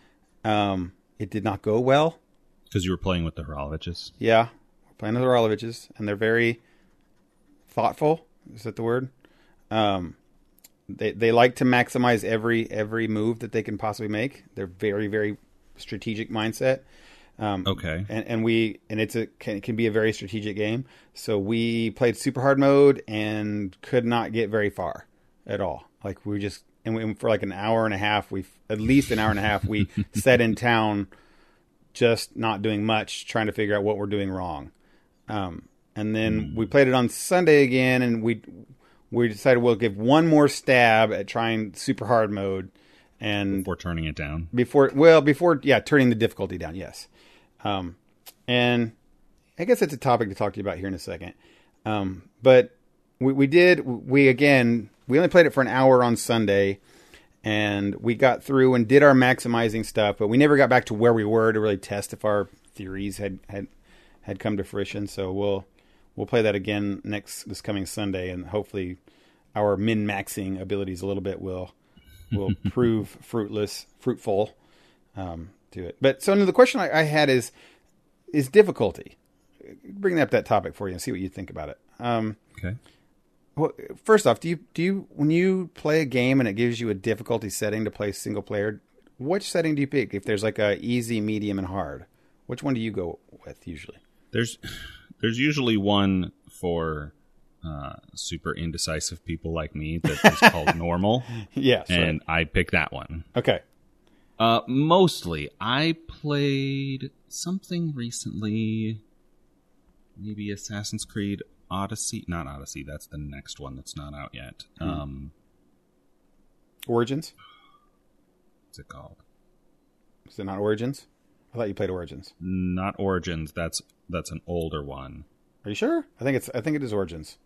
Um, it did not go well. Because you were playing with the Hrolovitches? Yeah, we're playing with the Hrolovitches, and they're very thoughtful. Is that the word? Um, they they like to maximize every every move that they can possibly make. They're very, very strategic mindset. Um, okay. And, and we and it's a can, can be a very strategic game. So we played super hard mode and could not get very far at all. Like we just and, we, and for like an hour and a half, we at least an hour and a half, we sat in town, just not doing much, trying to figure out what we're doing wrong. Um, and then mm. we played it on Sunday again, and we we decided we'll give one more stab at trying super hard mode, and before turning it down. Before well, before yeah, turning the difficulty down. Yes, um, and I guess it's a topic to talk to you about here in a second. Um, but we we did we again. We only played it for an hour on Sunday, and we got through and did our maximizing stuff, but we never got back to where we were to really test if our theories had, had, had come to fruition. So we'll we'll play that again next this coming Sunday, and hopefully our min-maxing abilities a little bit will will prove fruitless, fruitful um, to it. But so the question I, I had is is difficulty. Bring up that topic for you and see what you think about it. Um, okay. Well, first off, do you do you when you play a game and it gives you a difficulty setting to play single player, which setting do you pick? If there's like a easy, medium, and hard, which one do you go with usually? There's there's usually one for uh, super indecisive people like me that is called normal. Yes, and right. I pick that one. Okay. Uh, mostly, I played something recently, maybe Assassin's Creed Odyssey, not Odyssey. That's the next one that's not out yet. Hmm. Um, Origins. What's it called? Is it not Origins? I thought you played Origins. Not Origins. That's that's an older one. Are you sure? I think it's. I think it is Origins.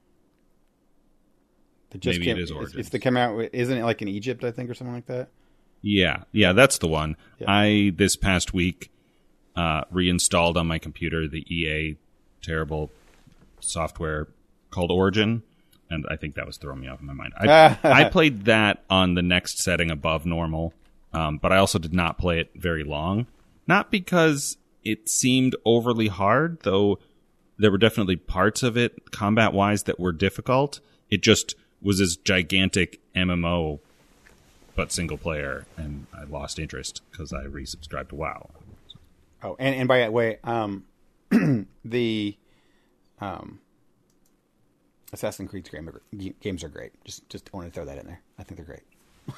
It just Maybe came, it is Origins. It's, it's the come out. Isn't it like in Egypt? I think, or something like that. Yeah, yeah, that's the one. Yeah. I this past week uh, reinstalled on my computer the E A terrible software called Origin, and I think that was throwing me off in my mind. I, I played that on the next setting above normal, um, but I also did not play it very long. Not because it seemed overly hard, though there were definitely parts of it, combat-wise, that were difficult. It just was this gigantic M M O, but single player, and I lost interest because I resubscribed to WoW. Oh, and, and by the way, um, the... Um, Assassin's Creed game are, games are great. Just, just want to throw that in there. I think they're great.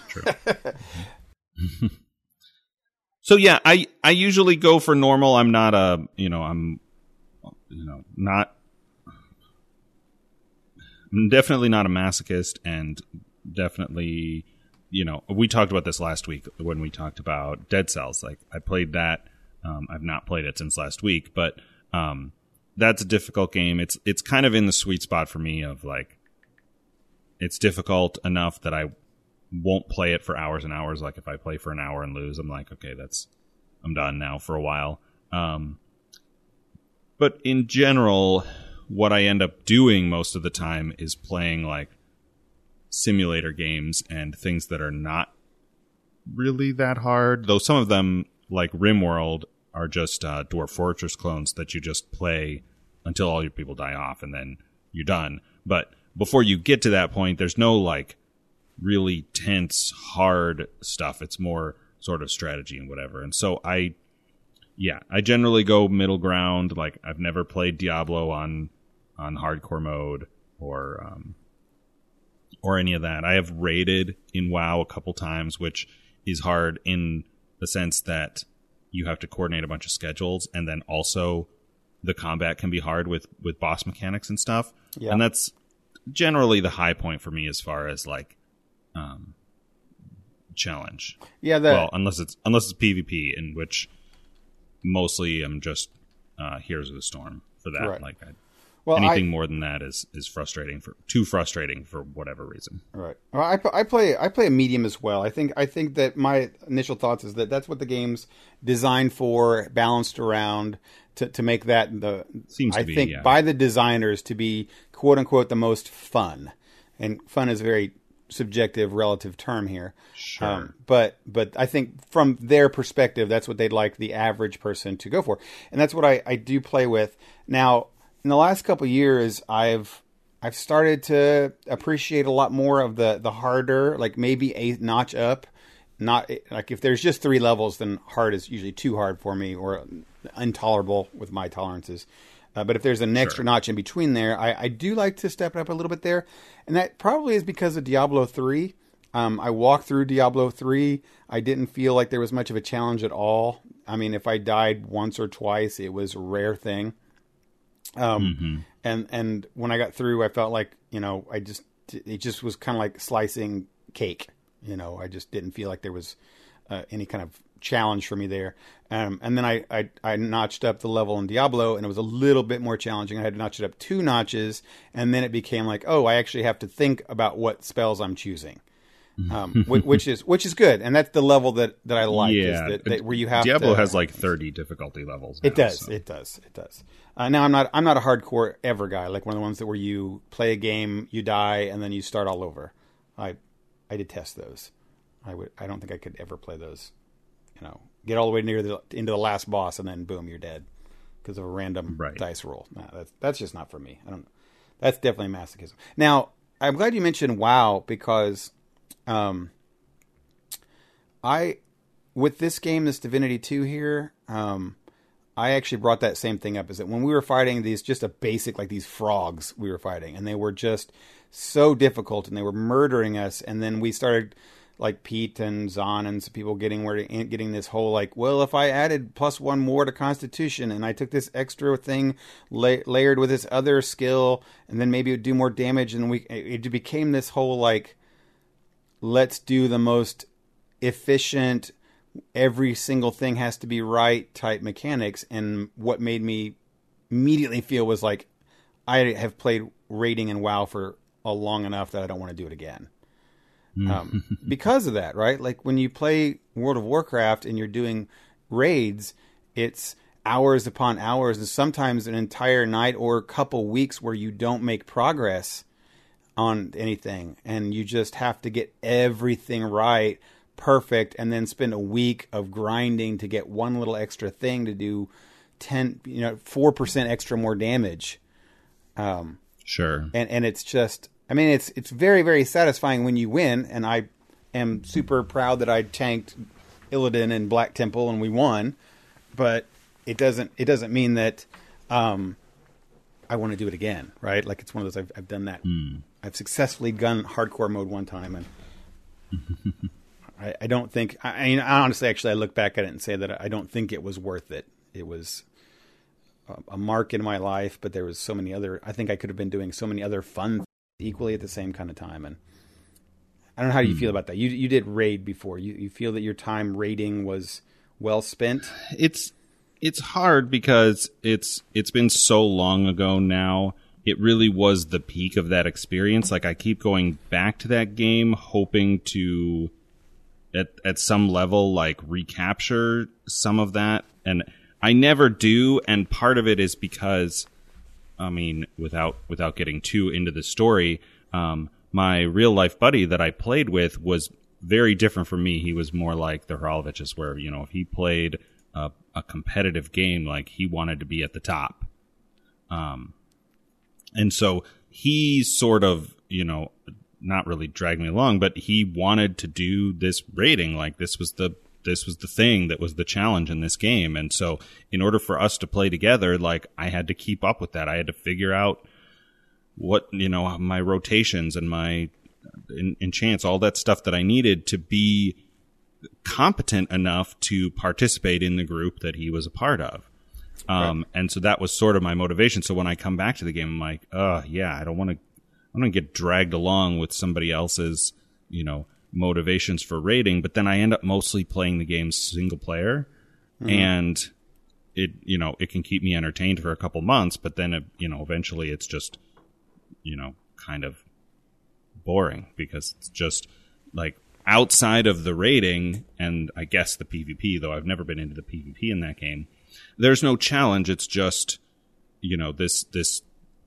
True. So yeah, I, I usually go for normal. I'm not a, you know, I'm, you know, not, I'm definitely not a masochist, and definitely, you know, we talked about this last week when we talked about Dead Cells. Like I played that. Um, I've not played it since last week, but, um, that's a difficult game. It's it's kind of in the sweet spot for me of like, it's difficult enough that I won't play it for hours and hours. Like if I play for an hour and lose, I'm like, okay, that's I'm done now for a while. Um, but in general, what I end up doing most of the time is playing like simulator games and things that are not really that hard. Though some of them, like RimWorld, are just uh, Dwarf Fortress clones that you just play until all your people die off and then you're done. But before you get to that point, there's no like really tense, hard stuff. It's more sort of strategy and whatever. And so I, yeah, I generally go middle ground. Like I've never played Diablo on on hardcore mode or um, or any of that. I have raided in WoW a couple times, which is hard in the sense that you have to coordinate a bunch of schedules, and then also the combat can be hard with, with boss mechanics and stuff. Yeah. And that's generally the high point for me as far as like um, challenge. Yeah, the, well, unless it's unless it's PvP, in which mostly I'm just uh, Heroes of the Storm for that. Right. Like I, well, anything I, more than that is is frustrating for too frustrating for whatever reason. Right. Well, I, I play I play a medium as well. I think I think that my initial thoughts is that that's what the game's designed for, balanced around to, to make that the Seems to I be, think yeah. by the designers to be quote unquote the most fun. And fun is a very subjective relative term here. Sure. Um, but but I think from their perspective, that's what they'd like the average person to go for. And that's what I, I do play with. Now, in the last couple of years, I've I've started to appreciate a lot more of the, the harder, like maybe a notch up. Not like if there's just three levels, then hard is usually too hard for me or intolerable with my tolerances. Uh, but if there's an extra Sure. notch in between there, I, I do like to step it up a little bit there. And that probably is because of Diablo three. Um, I walked through Diablo three. I didn't feel like there was much of a challenge at all. I mean, if I died once or twice, it was a rare thing. Um, Mm-hmm. and, and when I got through, I felt like, you know, I just, it just was kind of like slicing cake. You know, I just didn't feel like there was uh, any kind of challenge for me there. Um, and then I, I, I notched up the level in Diablo, and it was a little bit more challenging. I had to notch it up two notches, and then it became like, oh, I actually have to think about what spells I'm choosing. Um, which, which is which is good, and that's the level that, that I like. Yeah, is that, that where you have Diablo to, has like thirty difficulty levels. It now, does. so. It does. It does. Uh, now I'm not. I'm not a hardcore ever guy. Like one of the ones that where you play a game, you die, and then you start all over. I, I detest those. I would. I don't think I could ever play those. You know, get all the way near the into the last boss, and then boom, you're dead because of a random Right. dice roll. No, that's that's just not for me. I don't. That's definitely masochism. Now I'm glad you mentioned WoW because, um, I with this game, this Divinity two here, um. I actually brought that same thing up. Is that when we were fighting these, just a basic, like these frogs we were fighting, and they were just so difficult, and they were murdering us. And then we started, like Pete and Zahn and some people getting where getting this whole like, well, if I added plus one more to Constitution, and I took this extra thing la- layered with this other skill, and then maybe it would do more damage, and we it became this whole like, let's do the most efficient, every single thing has to be right type mechanics. And what made me immediately feel was like, I have played raiding and WoW for a long enough that I don't want to do it again. Um, because of that, right? Like when you play World of Warcraft and you're doing raids, it's hours upon hours and sometimes an entire night or a couple weeks where you don't make progress on anything. And you just have to get everything right, perfect, and then spend a week of grinding to get one little extra thing to do ten, you know, four percent extra more damage. Um, Sure. and, and it's just, I mean, it's, it's very, very satisfying when you win. And I am super proud that I tanked Illidan and Black Temple and we won, but it doesn't, it doesn't mean that, um, I want to do it again. Right. Like it's one of those, I've, I've done that. Mm. I've successfully done hardcore mode one time, and I, I don't think. I mean, honestly, actually, I look back at it and say that I don't think it was worth it. It was a, a mark in my life, but there was so many other. I think I could have been doing so many other fun things equally at the same kind of time. And I don't know how do you Hmm. feel about that. You you did raid before. You you feel that your time raiding was well spent? It's it's hard because it's it's been so long ago now. It really was the peak of that experience. Like I keep going back to that game, hoping to at at some level like recapture some of that, and I never do. And part of it is because I mean, without without getting too into the story, um, my real life buddy that I played with was very different from me. He was more like the Hraloviches, where, you know, if he played a, a competitive game, like, he wanted to be at the top. Um, and so he sort of, you know, not really dragged me along, but he wanted to do this raiding. Like, this was the this was the thing that was the challenge in this game. And so in order for us to play together, like, I had to keep up with that. I had to figure out what, you know, my rotations and my enchants, all that stuff that I needed to be competent enough to participate in the group that he was a part of. Um, right. And so that was sort of my motivation. So when I come back to the game, I'm like, oh yeah, I don't want to, I don't get dragged along with somebody else's, you know, motivations for raiding. But then I end up mostly playing the game single player, mm-hmm. and it, you know, it can keep me entertained for a couple months, but then, it, you know, eventually it's just, you know, kind of boring, because it's just like outside of the raiding and I guess the PvP, though I've never been into the PvP in that game, there's no challenge. It's just, you know, this, this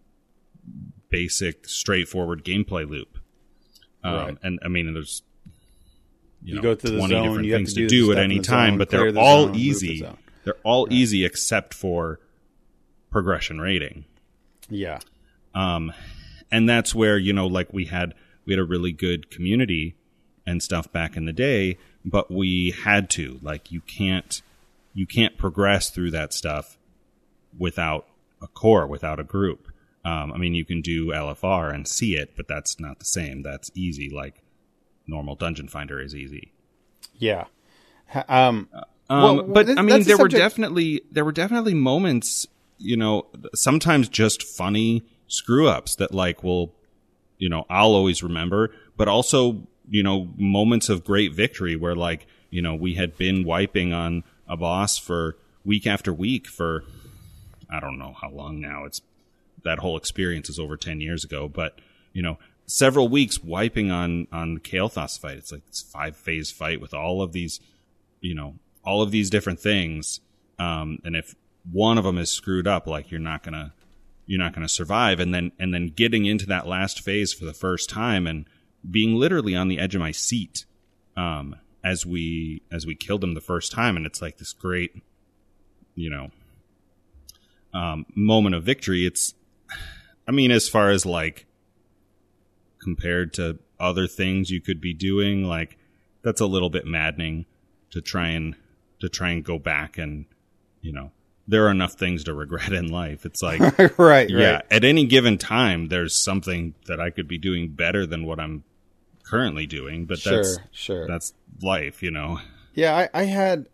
basic straightforward gameplay loop. Um, right. And I mean, there's, you, you know, go to twenty zone, different things to do, to do at any time, zone, but they're the all zone, easy. The they're all right. easy except for progression rating. Yeah. Um, and that's where, you know, like we had, we had a really good community and stuff back in the day, but we had to, like, you can't, you can't progress through that stuff without a core, without a group. Um, I mean, you can do L F R and see it, but that's not the same. That's easy. Like, normal Dungeon Finder is easy. Yeah. Um, uh, um well, but this, I mean, there were definitely, there were definitely moments, you know, sometimes just funny screw ups that, like, will, you know, I'll always remember, but also, you know, moments of great victory where, like, you know, we had been wiping on a boss for week after week for, I don't know how long now. It's, that whole experience is over ten years ago, but, you know, several weeks wiping on, on the Kael'thas fight. It's like this five phase fight with all of these, you know, all of these different things. Um, and if one of them is screwed up, like, you're not going to, you're not going to survive. And then, and then getting into that last phase for the first time and being literally on the edge of my seat, um, as we, as we killed him the first time. And it's like this great, you know, um, moment of victory. It's, I mean, as far as, like, compared to other things you could be doing, like, that's a little bit maddening to try and, to try and go back and, you know, there are enough things to regret in life. It's like, right, yeah, right. At any given time, there's something that I could be doing better than what I'm currently doing, but sure, that's, sure. that's life, you know? Yeah, I, I had,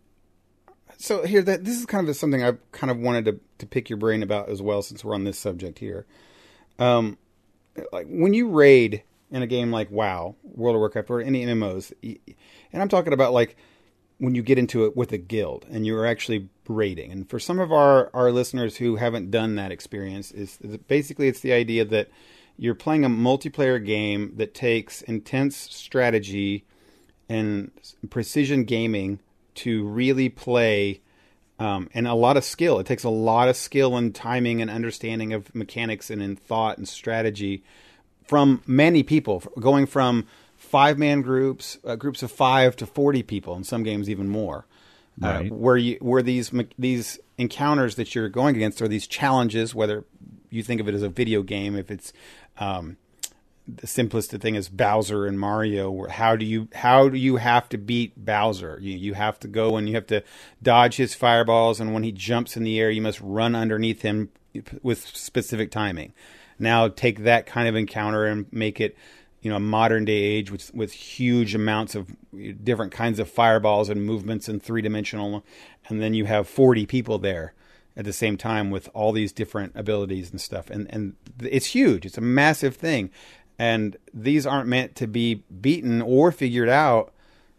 so here, that this is kind of something I kind of wanted to, to pick your brain about as well, since we're on this subject here. Um, like when you raid in a game like WoW, World of Warcraft, or any M M Os, and I'm talking about, like, when you get into it with a guild and you're actually raiding. And for some of our, our listeners who haven't done that experience, is, is basically it's the idea that you're playing a multiplayer game that takes intense strategy and precision gaming to really play. Um, and a lot of skill. It takes a lot of skill and timing and understanding of mechanics and in thought and strategy from many people, going from five-man groups, uh, groups of five to forty people, in some games even more. Right. Uh, where you, where these these encounters that you're going against, or these challenges, whether you think of it as a video game, if it's um, the simplest thing is Bowser and Mario, where how do you how do you have to beat Bowser? You you have to go and you have to dodge his fireballs, and when he jumps in the air, you must run underneath him with specific timing. Now take that kind of encounter and make it, you know, a modern day age with with huge amounts of different kinds of fireballs and movements and three dimensional, and then you have forty people there at the same time with all these different abilities and stuff, and and it's huge. It's a massive thing. And these aren't meant to be beaten or figured out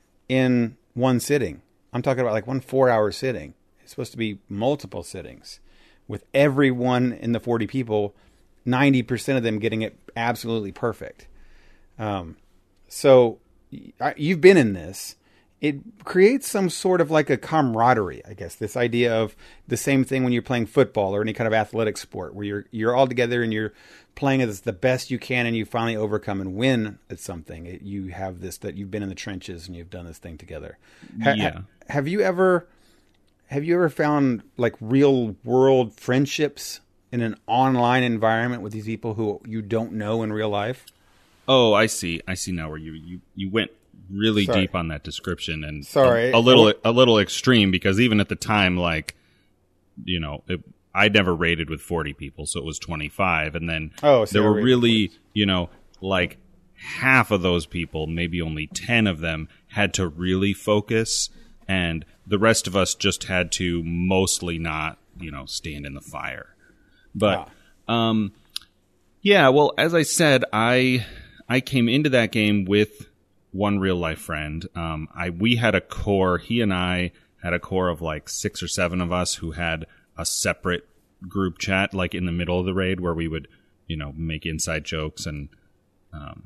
in one sitting. I'm talking about like one four-hour sitting. It's supposed to be multiple sittings with everyone in the forty people, ninety percent of them getting it absolutely perfect. Um, so I, you've been in this. it creates some sort of like a camaraderie, I guess. This idea of the same thing when you're playing football or any kind of athletic sport, where you're you're all together and you're playing as the best you can, and you finally overcome and win at something. It, you have this that you've been in the trenches and you've done this thing together. Ha, yeah. ha, have you ever have you ever found like real world friendships in an online environment with these people who you don't know in real life? Oh, I see. I see now where you you, you went really Sorry. deep on that description, and Sorry. a, a little a little extreme, because even at the time, like, you know, it, I never raided with forty people, so it was twenty-five, and then Oh, so there you were were really, you know, like half of those people, maybe only ten of them, had to really focus, and the rest of us just had to mostly not, you know, stand in the fire. But um, yeah, well, as I said, I I came into that game with one real life friend. Um, I we had a core. He and I had a core of like six or seven of us who had a separate group chat, like in the middle of the raid, where we would, you know, make inside jokes and um,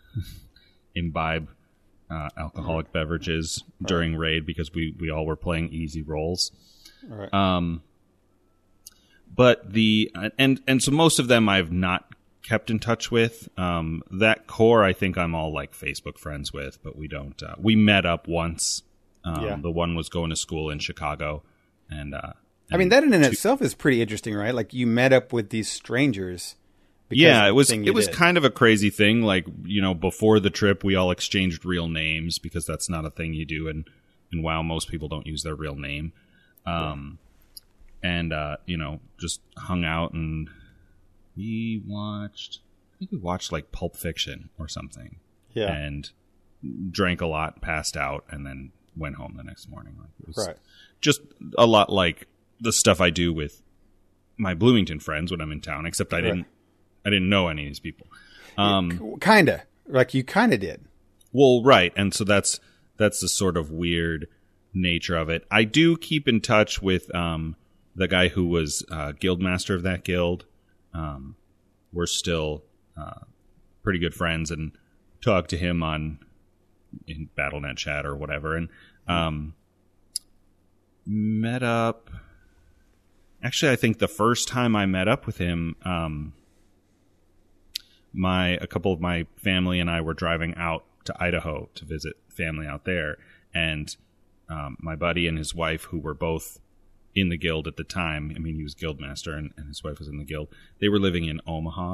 imbibe uh, alcoholic beverages right. during raid, because we we all were playing easy roles. Right. Um, but the and and so most of them I've not kept in touch with. Um, that core, I think I'm all like Facebook friends with, but we don't. Uh, we met up once. Um, yeah. The one was going to school in Chicago, and, uh, and I mean that in and to, itself is pretty interesting, right? Like you met up with these strangers. Yeah, it was it was did. kind of a crazy thing. Like, you know, before the trip, we all exchanged real names, because that's not a thing you do in in WoW. Most people don't use their real name, um, yeah. and uh, you know, just hung out and. We watched, I think we watched like Pulp Fiction or something. Yeah. And drank a lot, passed out, and then went home the next morning. Like, it was right. just a lot like the stuff I do with my Bloomington friends when I'm in town, except I right. didn't, I didn't know any of these people. Um, kinda. Like you kinda did. Well, right. And so that's, that's the sort of weird nature of it. I do keep in touch with um, the guy who was uh, guildmaster of that guild. Um, we're still uh, pretty good friends, and talk to him on in Battle dot net chat or whatever. And um, met up. Actually, I think the first time I met up with him, um, my a couple of my family and I were driving out to Idaho to visit family out there, and um, my buddy and his wife, who were both in the guild at the time. I mean, he was guildmaster, and, and his wife was in the guild. They were living in Omaha.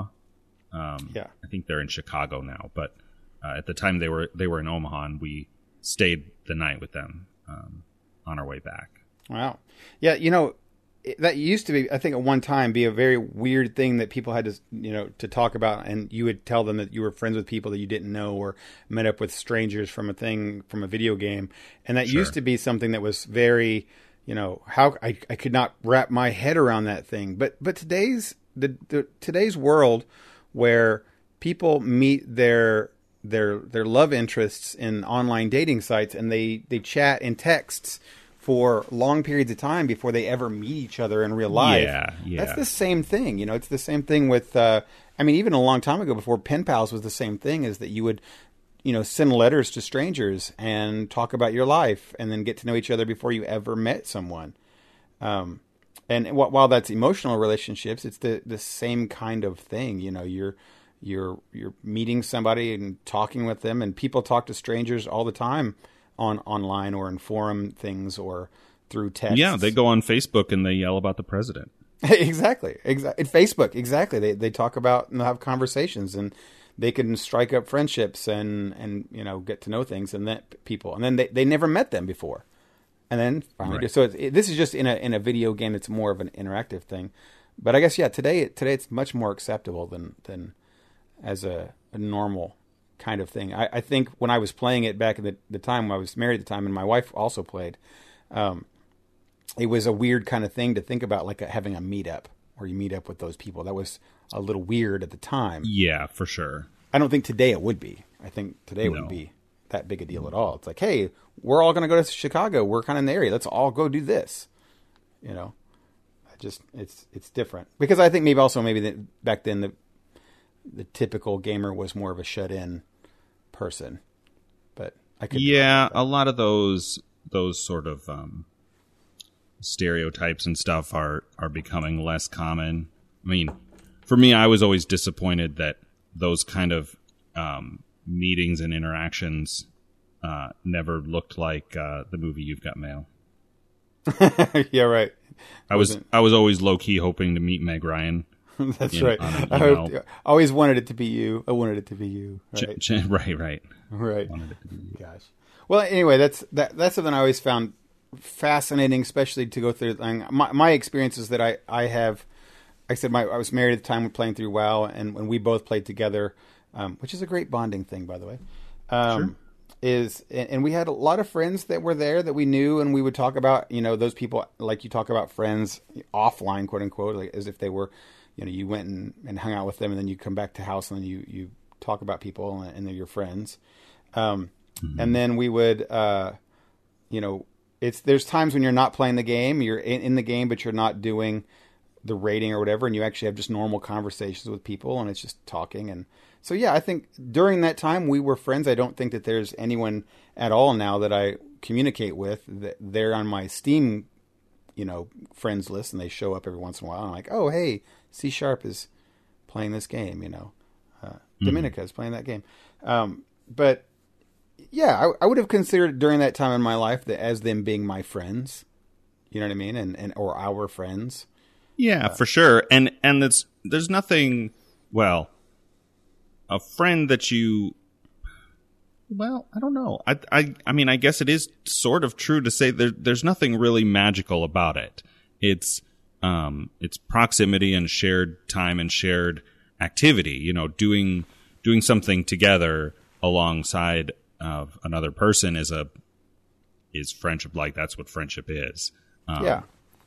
Um, yeah, I think they're in Chicago now, but uh, at the time they were they were in Omaha, and we stayed the night with them um, on our way back. Wow, yeah, you know, that used to be, I think, at one time, be a very weird thing that people had to, you know, to talk about, and you would tell them that you were friends with people that you didn't know, or met up with strangers from a thing from a video game, and that Sure. used to be something that was very. You know, how I, I could not wrap my head around that thing. But but today's the, the today's world, where people meet their their their love interests in online dating sites, and they, they chat in texts for long periods of time before they ever meet each other in real life. Yeah, yeah. That's the same thing. You know, it's the same thing with uh, I mean, even a long time ago, before pen pals was the same thing, is that you would you know, send letters to strangers and talk about your life, and then get to know each other before you ever met someone. Um, and w- while that's emotional relationships, it's the, the same kind of thing. You know, you're, you're, you're meeting somebody and talking with them, and people talk to strangers all the time on online or in forum things or through text. Yeah. They go on Facebook and they yell about the president. exactly. Exactly. Facebook. Exactly. They, they talk about and have conversations, and they can strike up friendships and, and, you know, get to know things and that people, and then they, they never met them before. And then finally, right. so it's, it, this is just in a, in a video game. It's more of an interactive thing, but I guess, yeah, today, today it's much more acceptable than, than as a, a normal kind of thing. I, I think when I was playing it back at the, the time when I was married at the time, and my wife also played, um, it was a weird kind of thing to think about, like a, having a meetup where you meet up with those people. That was a little weird at the time. Yeah, for sure. I don't think today it would be. I think today it No. wouldn't be that big a deal at all. It's like, hey, we're all going to go to Chicago. We're kind of in the area. Let's all go do this. You know, I just, it's, it's different, because I think maybe also maybe that back then the, the typical gamer was more of a shut in person, but I could Yeah, a lot of those those sort of um, stereotypes and stuff are are becoming less common. I mean, for me, I was always disappointed that those kind of um, meetings and interactions uh, never looked like uh, the movie You've Got Mail. Yeah, right. I was I was always low key hoping to meet Meg Ryan. That's in, right. on an I, email. hoped, I always wanted it to be you. I wanted it to be you. Right. Ch- ch- right, right. Right. Wanted it to be you. Gosh. Well, anyway, that's that. That's something I always found fascinating, especially to go through. Like, my my experiences that I I have. Like I said, my I was married at the time. We playing through WoW, and when we both played together, um, which is a great bonding thing, by the way. Um, Sure. Is and, and we had a lot of friends that were there that we knew, and we would talk about, you know, those people like you talk about friends offline, quote unquote, like as if they were, you know, you went and, and hung out with them, and then you come back to house and then you you talk about people and, and they're your friends. Um, mm-hmm. And then we would, uh, you know, it's there's times when you're not playing the game, you're in, in the game, but you're not doing the rating or whatever, and you actually have just normal conversations with people, and it's just talking. And so, yeah, I think during that time we were friends. I don't think that there's anyone at all now that I communicate with that they're on my Steam, you know, friends list, and they show up every once in a while. And I'm like, oh, hey, C Sharp is playing this game, you know, uh, mm-hmm. Dominica is playing that game. Um, but yeah, I, I would have considered during that time in my life that as them being my friends, you know what I mean, and and or our friends. Yeah, for sure. And and it's there's nothing, well, a friend that you, well, I don't know. I I I mean, I guess it is sort of true to say there there's nothing really magical about it. It's um it's proximity and shared time and shared activity, you know, doing doing something together alongside of another person is a is friendship. Like, that's what friendship is. Um, yeah.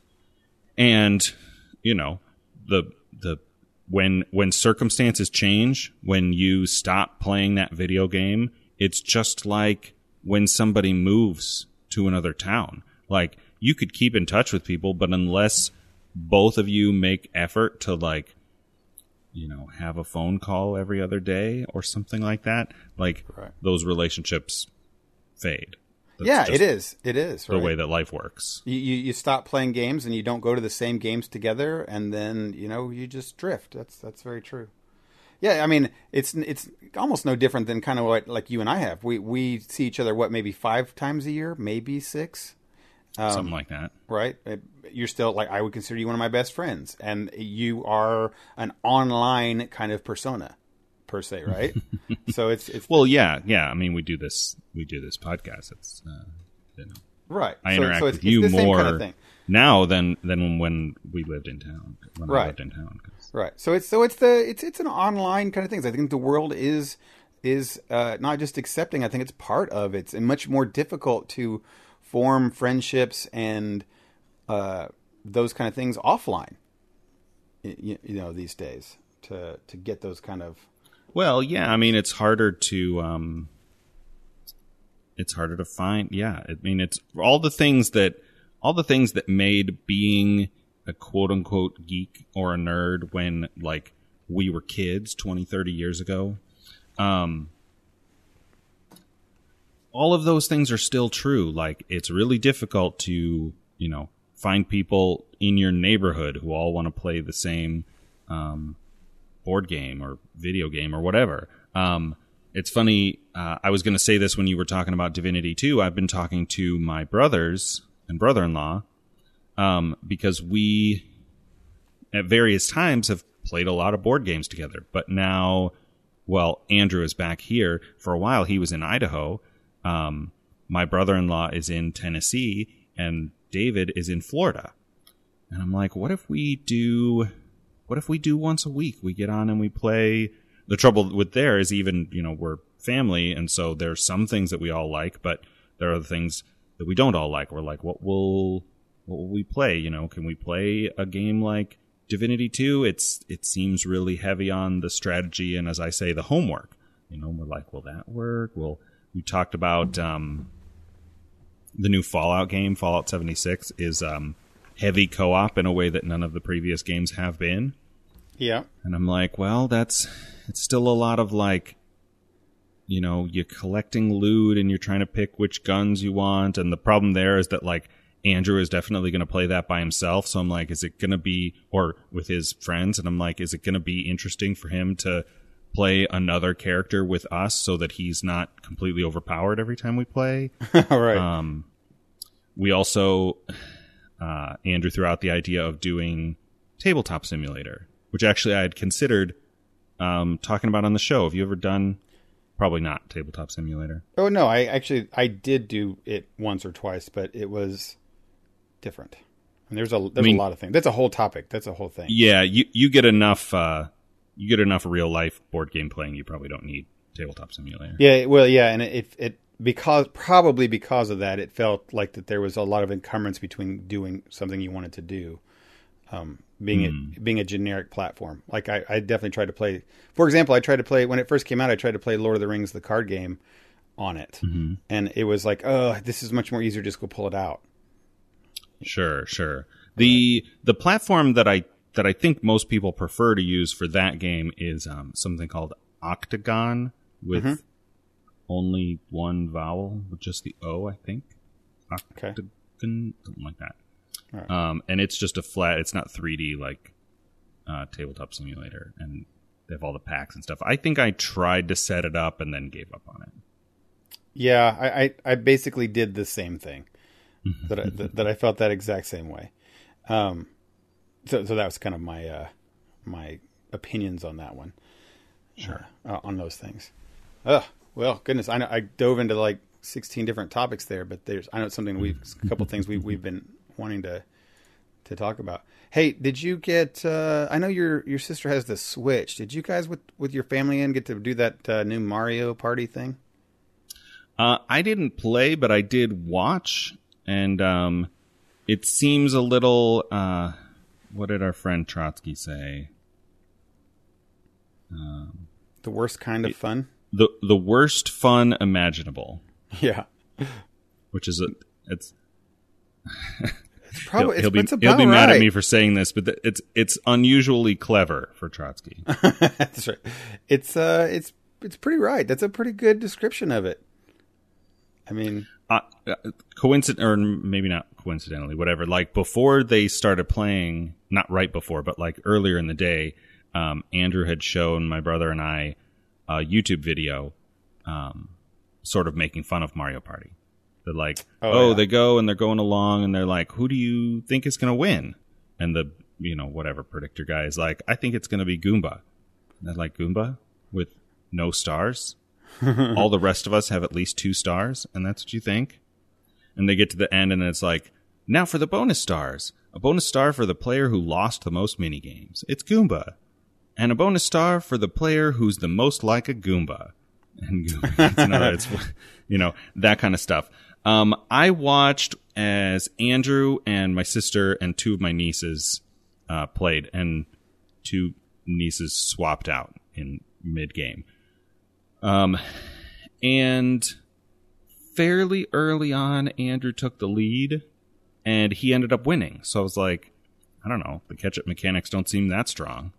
And you know, the the when when circumstances change, when you stop playing that video game, it's just like when somebody moves to another town. Like, you could keep in touch with people, but unless both of you make effort to, like, you know, have a phone call every other day or something like that, like, right. those relationships fade. That's yeah, just it is. It is the right? way that life works. You, you you stop playing games and you don't go to the same games together, and then you know you just drift. That's that's very true. Yeah, I mean it's it's almost no different than kind of what like you and I have. We we see each other what maybe five times a year, maybe six, um, Something like that, right? You're still like I would consider you one of my best friends, and you are an online kind of persona. Per se, right? So it's it's well, yeah, yeah. I mean, we do this, we do this podcast. It's uh, you know, right. I so, interact so it's, with you it's the same more kind of thing. now than than when we lived in town. When right. I lived in town, cause. Right. So it's so it's the it's it's an online kind of thing. I think the world is is uh, not just accepting. I think it's part of it. It's much more difficult to form friendships and uh, those kind of things offline. You, you know, these days to to get those kind of. Well, yeah, I mean, it's harder to, um, it's harder to find. Yeah, I mean, it's all the things that, all the things that made being a quote unquote geek or a nerd when like we were kids twenty, thirty years ago. Um, all of those things are still true. Like, it's really difficult to, you know, find people in your neighborhood who all want to play the same, um, board game or video game or whatever. Um, it's funny. Uh, I was going to say this when you were talking about Divinity two. I've been talking to my brothers and brother-in-law um, because we, at various times, have played a lot of board games together. But now, well, Andrew is back here. For a while, he was in Idaho. Um, my brother-in-law is in Tennessee, and David is in Florida. And I'm like, what if we do... What if we do once a week? We get on and we play. The trouble with there is even, you know, we're family, and so there's some things that we all like, but there are the things that we don't all like. We're like, what will what will we play? You know, can we play a game like Divinity two? It's it seems really heavy on the strategy and, as I say, the homework. You know, we're like, will that work? Well, we talked about um, the new Fallout game, Fallout seventy-six, is um, heavy co-op in a way that none of the previous games have been. Yeah. And I'm like, well, that's, it's still a lot of like, you know, you're collecting loot and you're trying to pick which guns you want. And the problem there is that, like, Andrew is definitely going to play that by himself. So I'm like, is it going to be, or with his friends? And I'm like, is it going to be interesting for him to play another character with us so that he's not completely overpowered every time we play? All right. Um, we also, uh, Andrew threw out the idea of doing Tabletop Simulator, which actually I had considered um, talking about on the show. Have you ever done? Probably not Tabletop Simulator. Oh no, I actually I did do it once or twice, but it was different. And there's a there's I mean, a lot of things. That's a whole topic. That's a whole thing. Yeah, you you get enough uh, you get enough real life board game playing. You probably don't need Tabletop Simulator. Yeah, well, yeah, and it it because probably because of that, it felt like that there was a lot of encumbrance between doing something you wanted to do. Um, being mm. a, being a generic platform. Like I, I definitely tried to play, for example, I tried to play, when it first came out, I tried to play Lord of the Rings, the card game on it. Mm-hmm. And it was like, oh, this is much more easier. Just go pull it out. Sure, sure. The, the platform that I, that I think most people prefer to use for that game is, um, something called Octagon with mm-hmm. only one vowel, with just the O, I think. Octagon, okay. Something like that. Right. Um, and it's just a flat, it's not three D like uh, Tabletop Simulator, and they have all the packs and stuff. I think I tried to set it up and then gave up on it. Yeah, I, I, I basically did the same thing. that, I, that that I felt that exact same way. Um, so so that was kind of my uh, my opinions on that one. Sure, uh, on those things. Oh well, goodness, I know I dove into like sixteen different topics there, but there's I know it's something we a couple things we we've been wanting to to talk about. Hey, did you get uh I know your your sister has the Switch. Did you guys with with your family in get to do that uh, new Mario Party thing? Uh I didn't play, but I did watch, and um it seems a little uh what did our friend Trotsky say? Um the worst kind of it, fun? The the worst fun imaginable. Yeah. Which is a it's It's probably he'll, he'll it's, be it's he'll be mad right. at me for saying this, but it's it's unusually clever for Trotsky. That's right. It's uh it's it's pretty right. That's a pretty good description of it. I mean, uh, coincident or maybe not coincidentally, whatever. Like before they started playing, not right before, but like earlier in the day, um, Andrew had shown my brother and I a YouTube video, um, sort of making fun of Mario Party. They're like, oh, oh yeah. They go and they're going along and they're like, who do you think is going to win? And the, you know, whatever predictor guy is like, I think it's going to be Goomba. And they're like, Goomba with no stars? All the rest of us have at least two stars, and that's what you think? And they get to the end and it's like, now for the bonus stars. A bonus star for the player who lost the most mini games. It's Goomba. And a bonus star for the player who's the most like a Goomba. And Goomba, it's another, it's, you know, that kind of stuff. Um, I watched as Andrew and my sister and two of my nieces uh, played, and two nieces swapped out in mid-game. Um, and fairly early on, Andrew took the lead, and he ended up winning. So I was like, I don't know, the catch-up mechanics don't seem that strong.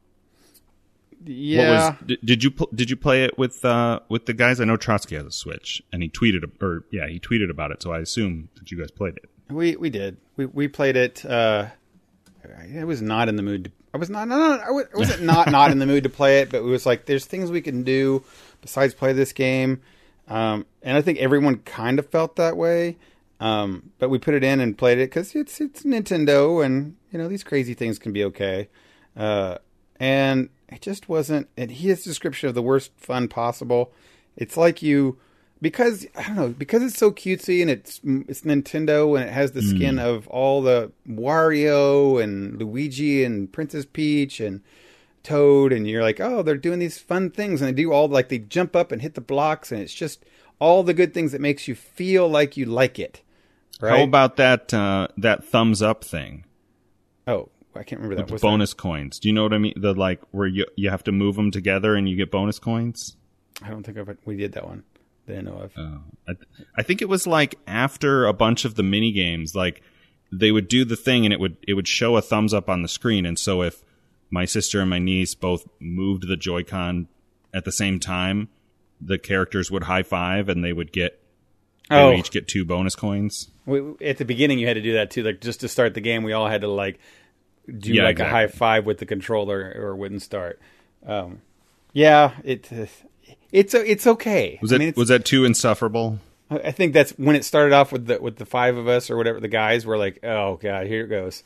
Yeah. What was, did, did you pl- did you play it with uh, with the guys? I know Trotsky has a Switch, and he tweeted or yeah, he tweeted about it. So I assume that you guys played it. We we did. We we played it. Uh, I was not in the mood. To, I was not. No, no, no, I wasn't not not in the mood to play it. But it was like there's things we can do besides play this game, um, and I think everyone kind of felt that way. Um, but we put it in and played it because it's it's Nintendo, and you know these crazy things can be okay. Uh, and it just wasn't, and his description of the worst fun possible. It's like you, because, I don't know, because it's so cutesy and it's it's Nintendo and it has the mm. skin of all the Wario and Luigi and Princess Peach and Toad, and you're like, oh, they're doing these fun things, and they do all, like, they jump up and hit the blocks, and it's just all the good things that makes you feel like you like it. Right? How about that, uh, that thumbs up thing? Oh. I can't remember that. With the bonus that? coins. Do you know what I mean? The like where you you have to move them together and you get bonus coins. I don't think I've, we did that one that I know of. Oh, I, I think it was like after a bunch of the mini games, like they would do the thing and it would it would show a thumbs up on the screen. And so if my sister and my niece both moved the Joy-Con at the same time, the characters would high five and they would get they Oh. would each get two bonus coins. We, at the beginning, you had to do that too. Like just to start the game, we all had to like do Yeah, like a high exactly. five with the controller, or it wouldn't start. Um, yeah, it uh, it's it's okay. Was I it mean, it's- was that too insufferable? I think that's when it started off with the with the five of us or whatever. The guys were like, "Oh God, here it goes."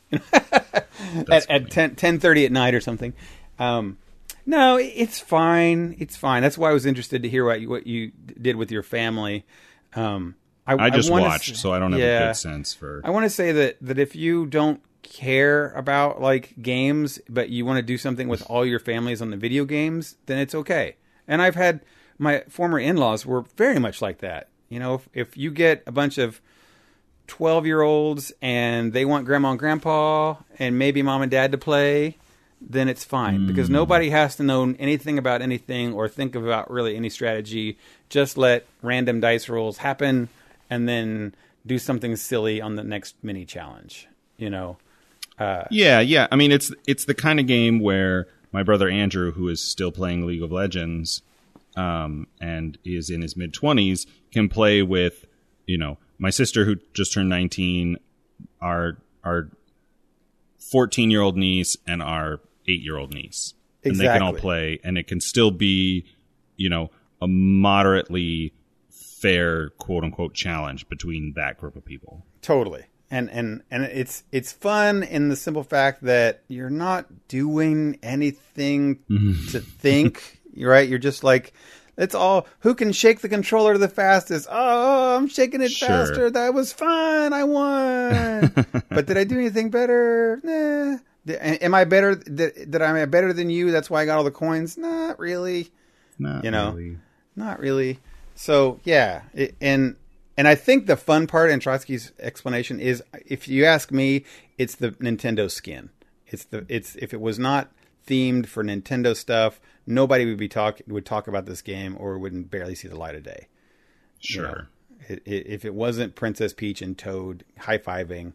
at at ten ten thirty at night or something. Um, no, it's fine. It's fine. That's why I was interested to hear what you, what you did with your family. Um, I, I just wanna watched, s- so I don't have a yeah. good sense for. I want to say that that if you don't care about like games, but you want to do something with all your families on the video games, then it's okay. And I've had my former in-laws were very much like that. You know, if, if you get a bunch of twelve-year-olds and they want grandma and grandpa and maybe mom and dad to play, then it's fine because nobody has to know anything about anything or think about really any strategy. Just let random dice rolls happen and then do something silly on the next mini challenge, you know. Yeah, yeah. I mean, it's it's the kind of game where my brother Andrew, who is still playing League of Legends, um, and is in his mid twenties, can play with, you know, my sister who just turned nineteen, our our fourteen year old niece, and our eight year old niece, and they can all Exactly. play, and it can still be, you know, a moderately fair quote unquote challenge between that group of people. Totally. And and and it's it's fun in the simple fact that you're not doing anything to think, right? You're just like, it's all who can shake the controller the fastest. Oh, I'm shaking it Sure. faster. That was fun. I won. But did I do anything better? Nah. Did- Am I better? Did, did I better than you? That's why I got all the coins. Not really. Not You know. really. Not really. So yeah, it, and and I think the fun part in Trotsky's explanation is, if you ask me, it's the Nintendo skin. It's the it's if it was not themed for Nintendo stuff, nobody would be talk would talk about this game or wouldn't barely see the light of day. You know, Sure. it, it, if it wasn't Princess Peach and Toad high fiving,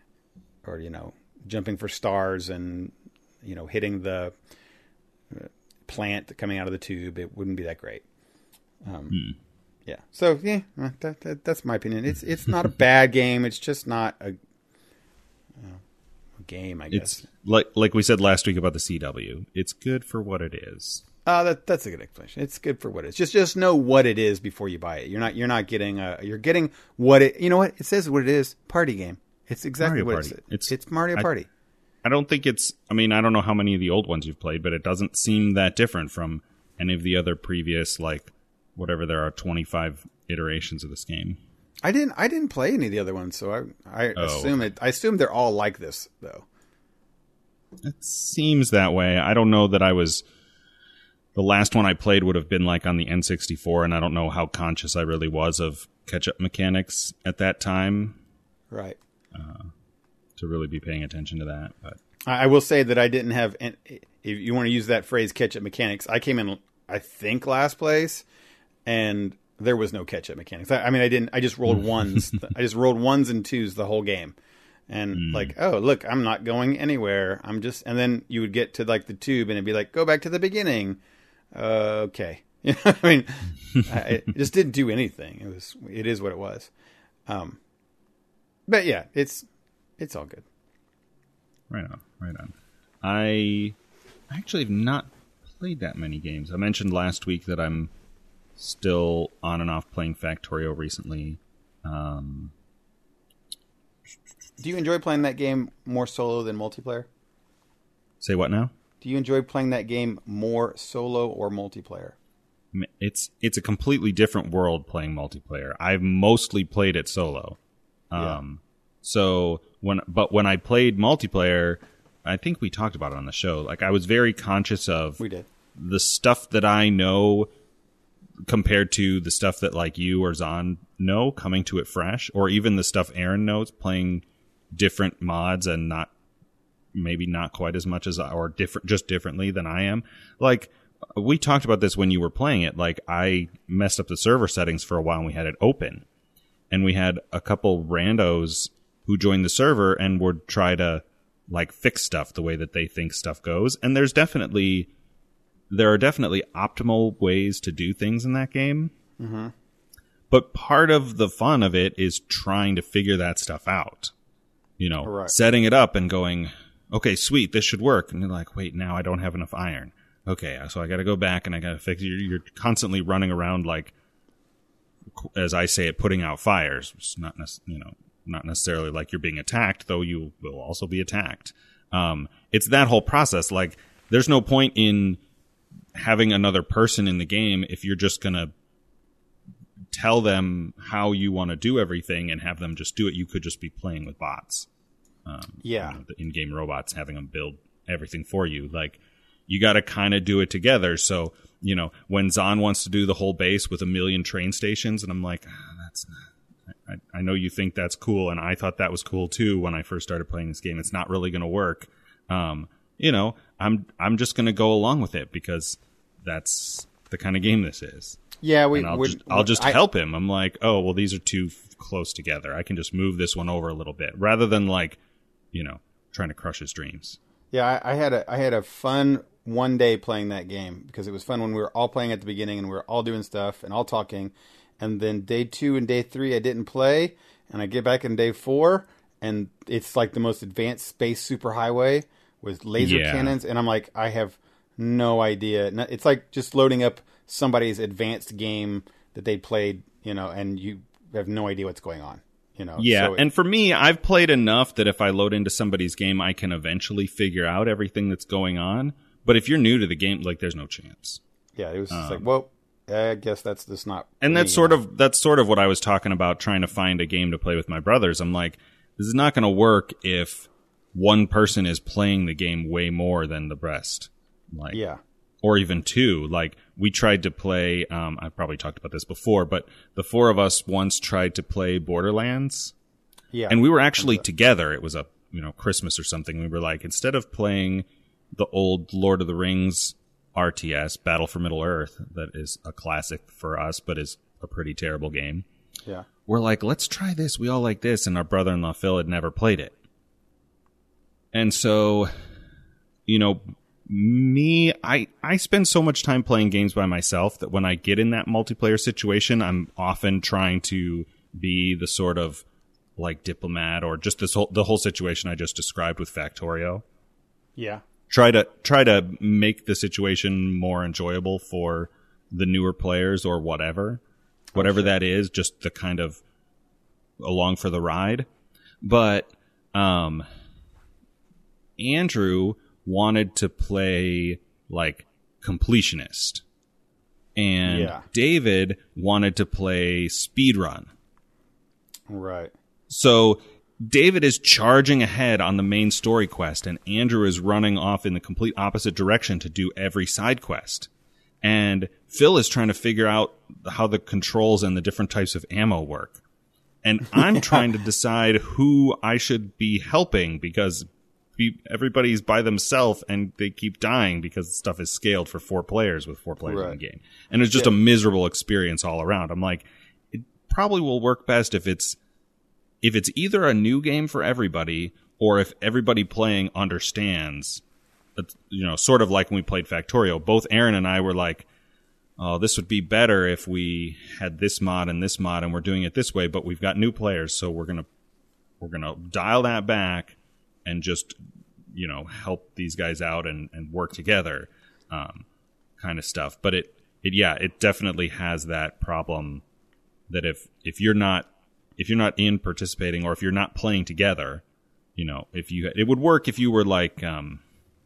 or you know, jumping for stars and you know hitting the uh, plant coming out of the tube, it wouldn't be that great. Um, Yeah. So yeah, uh, that, that, that's my opinion. It's it's not a bad game. It's just not a, uh, a game, I guess. It's like like we said last week about the C W. It's good for what it is. Uh, that that's a good explanation. It's good for what it is. Just just know what it is before you buy it. You're not you're not getting a you're getting what it. You know what it says? What it is? Party game. It's exactly Mario what Party. it is. It's- It's Mario I- Party. I don't think it's. I mean, I don't know how many of the old ones you've played, but it doesn't seem that different from any of the other previous, like whatever there are, twenty-five iterations of this game. I didn't I didn't play any of the other ones, so I I Oh, assume it. I assume they're all like this though. It seems that way. I don't know that I was. The last one I played would have been like on the N sixty-four, and I don't know how conscious I really was of catch-up mechanics at that time Right. to really be paying attention to that. But I I will say that I didn't have. an- If you want to use that phrase, catch-up mechanics, I came in, I think, last place, and there was no catch-up mechanics. I, I mean, I didn't. I just rolled ones. I just rolled ones and twos the whole game, and like, oh, look, I'm not going anywhere. I'm just. And then you would get to like the tube, and it'd be like, go back to the beginning. Uh, okay, you know what I mean, I, it just didn't do anything. It was. It is what it was. Um, but yeah, it's it's all good. right on, right on. I actually have not played that many games. I mentioned last week that I'm still on and off playing Factorio recently. Um, Do you enjoy playing that game more solo than multiplayer? say what now? Do you enjoy playing that game more solo or multiplayer? It's it's a completely different world playing multiplayer. I've mostly played it solo. Um, so when but when I played multiplayer, I think we talked about it on the show. Like I was very conscious of We did. the stuff that I know compared to the stuff that like you or Zahn know coming to it fresh, or even the stuff Aaron knows playing different mods and not maybe not quite as much as or different just differently than I am. Like we talked about this when you were playing it. Like I messed up the server settings for a while and we had it open, and we had a couple randos who joined the server and would try to like fix stuff the way that they think stuff goes. And there's definitely there are definitely optimal ways to do things in that game. Mm-hmm. But part of the fun of it is trying to figure that stuff out. You know, right. setting it up and going, okay, sweet, this should work. And you're like, wait, now I don't have enough iron. Okay, so I got to go back and I got to fix it. You're, you're constantly running around like, as I say it, putting out fires. It's not, you know, not necessarily like you're being attacked, though you will also be attacked. Um, it's that whole process. Like, there's no point in having another person in the game if you're just going to tell them how you want to do everything and have them just do it. You could just be playing with bots. Um, yeah. You know, the in-game robots, having them build everything for you. Like, you got to kind of do it together. So, you know, when Zahn wants to do the whole base with a million train stations, and I'm like, ah, that's not, I, I know you think that's cool, and I thought that was cool too when I first started playing this game. It's not really going to work. Um, you know, I'm I'm just going to go along with it because that's the kind of game this is. Yeah, we. And I'll we, just, I'll just I, help him. I'm like, oh, well, these are too f- close together. I can just move this one over a little bit, rather than like, you know, trying to crush his dreams. Yeah, I, I had a I had a fun one day playing that game because it was fun when we were all playing at the beginning and we were all doing stuff and all talking. And then day two and day three, I didn't play, and I get back in day four, and it's like the most advanced space superhighway with laser Yeah. cannons, and I'm like, I have no idea. It's like just loading up somebody's advanced game that they played, you know, and you have no idea what's going on, you know. Yeah, so it, and for me, I've played enough that if I load into somebody's game, I can eventually figure out everything that's going on. But if you're new to the game, like, there's no chance. yeah, it was just Um, like, well, I guess that's just not. And me, that's sort you know? of that's sort of what I was talking about, trying to find a game to play with my brothers. I'm like, this is not going to work if one person is playing the game way more than the rest. Like, Yeah. or even two. Like, we tried to play, um, I've probably talked about this before, but the four of us once tried to play Borderlands. Yeah. And we were actually together. It was a, you know, Christmas or something. We were like, instead of playing the old Lord of the Rings R T S, Battle for Middle Earth, that is a classic for us, but is a pretty terrible game. Yeah. We're like, let's try this. We all like this. And our brother-in-law, Phil, had never played it. And so, you know, me, I, I spend so much time playing games by myself that when I get in that multiplayer situation, I'm often trying to be the sort of like diplomat, or just this whole, the whole situation I just described with Factorio. Yeah. Try to try to make the situation more enjoyable for the newer players, or whatever, whatever that is, just the kind of along for the ride. But um, Andrew wanted to play like completionist, and Yeah. David wanted to play speedrun. Right. So David is charging ahead on the main story quest, and Andrew is running off in the complete opposite direction to do every side quest. And Phil is trying to figure out how the controls and the different types of ammo work. And I'm trying to decide who I should be helping, because be, everybody's by themselves and they keep dying because stuff is scaled for four players with four players Right. in the game. And it's just Yeah. a miserable experience all around. I'm like, it probably will work best if it's if it's either a new game for everybody, or if everybody playing understands. That's, you know, sort of like when we played Factorio. Both Aaron and I were like, oh, this would be better if we had this mod and this mod, and we're doing it this way, but we've got new players, so we're gonna we're gonna dial that back and just, you know, help these guys out and, and work together, um, kind of stuff. But it, it yeah, it definitely has that problem that if if you're not if you're not in participating, or if you're not playing together, you know, if you it would work if you were like um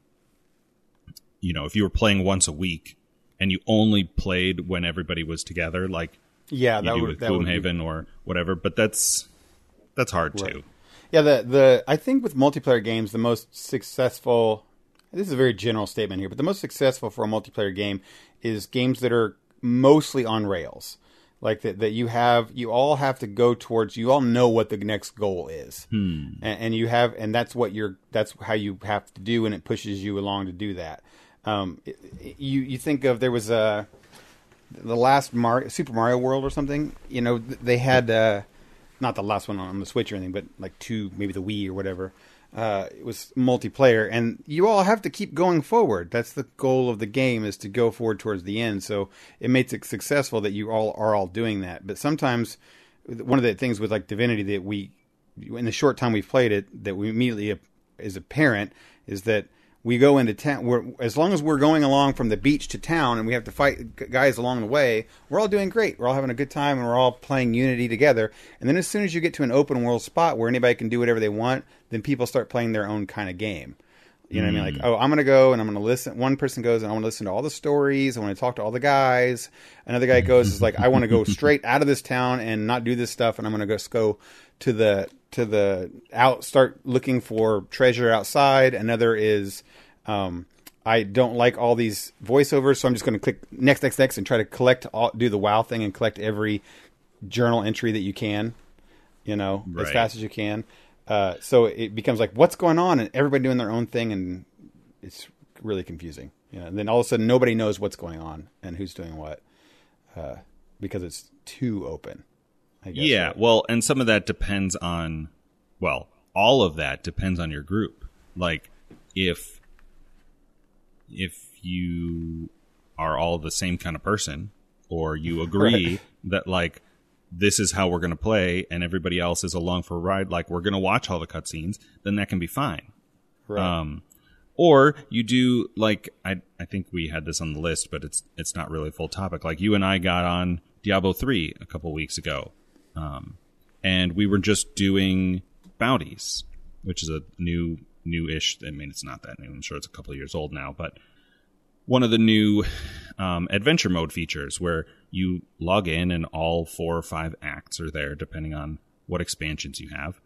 you know, if you were playing once a week and you only played when everybody was together, like Yeah, you that do would with that would be, Gloomhaven or whatever. But that's that's hard Right. too. Yeah, the the I think with multiplayer games, the most successful. This is a very general statement here, but the most successful for a multiplayer game is games that are mostly on rails. Like that, that you have, you all have to go towards. You all know what the next goal is, Hmm. and, and you have, and that's what you're. That's how you have to do, and it pushes you along to do that. Um, it- it- you you think of there was a the last Mar- Super Mario World or something. You know, th- they had uh, not the last one on the Switch or anything, but like two, maybe the Wii or whatever. uh, it was multiplayer, and you all have to keep going forward. That's the goal of the game, is to go forward towards the end. So it makes it successful that you all are all doing that. But sometimes one of the things with like Divinity that we, in the short time we've played it, that we immediately is apparent is that we go into town. We're, as long as we're going along from the beach to town, and we have to fight guys along the way, we're all doing great. We're all having a good time, and we're all playing Unity together. And then as soon as you get to an open world spot where anybody can do whatever they want, then people start playing their own kind of game. You know mm. what I mean? Like, oh, I'm going to go and I'm going to listen. One person goes and I want to listen to all the stories. I want to talk to all the guys. Another guy goes is like, I want to go straight out of this town and not do this stuff, and I'm going to just go to the to the out, start looking for treasure outside. Another is, um, I don't like all these voiceovers, so I'm just going to click next, next, next, and try to collect, all, do the WoW thing and collect every journal entry that you can, you know, right. as fast as you can. Uh, so it becomes like, what's going on? And everybody doing their own thing, and it's really confusing. You know, and then all of a sudden, nobody knows what's going on and who's doing what, uh, because it's too open. I guess, yeah, right? Well, and some of that depends on, well, all of that depends on your group. Like, if if you are all the same kind of person, or you agree right. that, like, this is how we're going to play, and everybody else is along for a ride, like, we're going to watch all the cutscenes, then that can be fine. Right. Um, or you do, like, I I think we had this on the list, but it's it's not really a full topic. Like, you and I got on Diablo three a couple weeks ago. Um, and we were just doing bounties, which is a new, new-ish. I mean, it's not that new. I'm sure it's a couple of years old now, but one of the new um, adventure mode features where you log in and all four or five acts are there, depending on what expansions you have.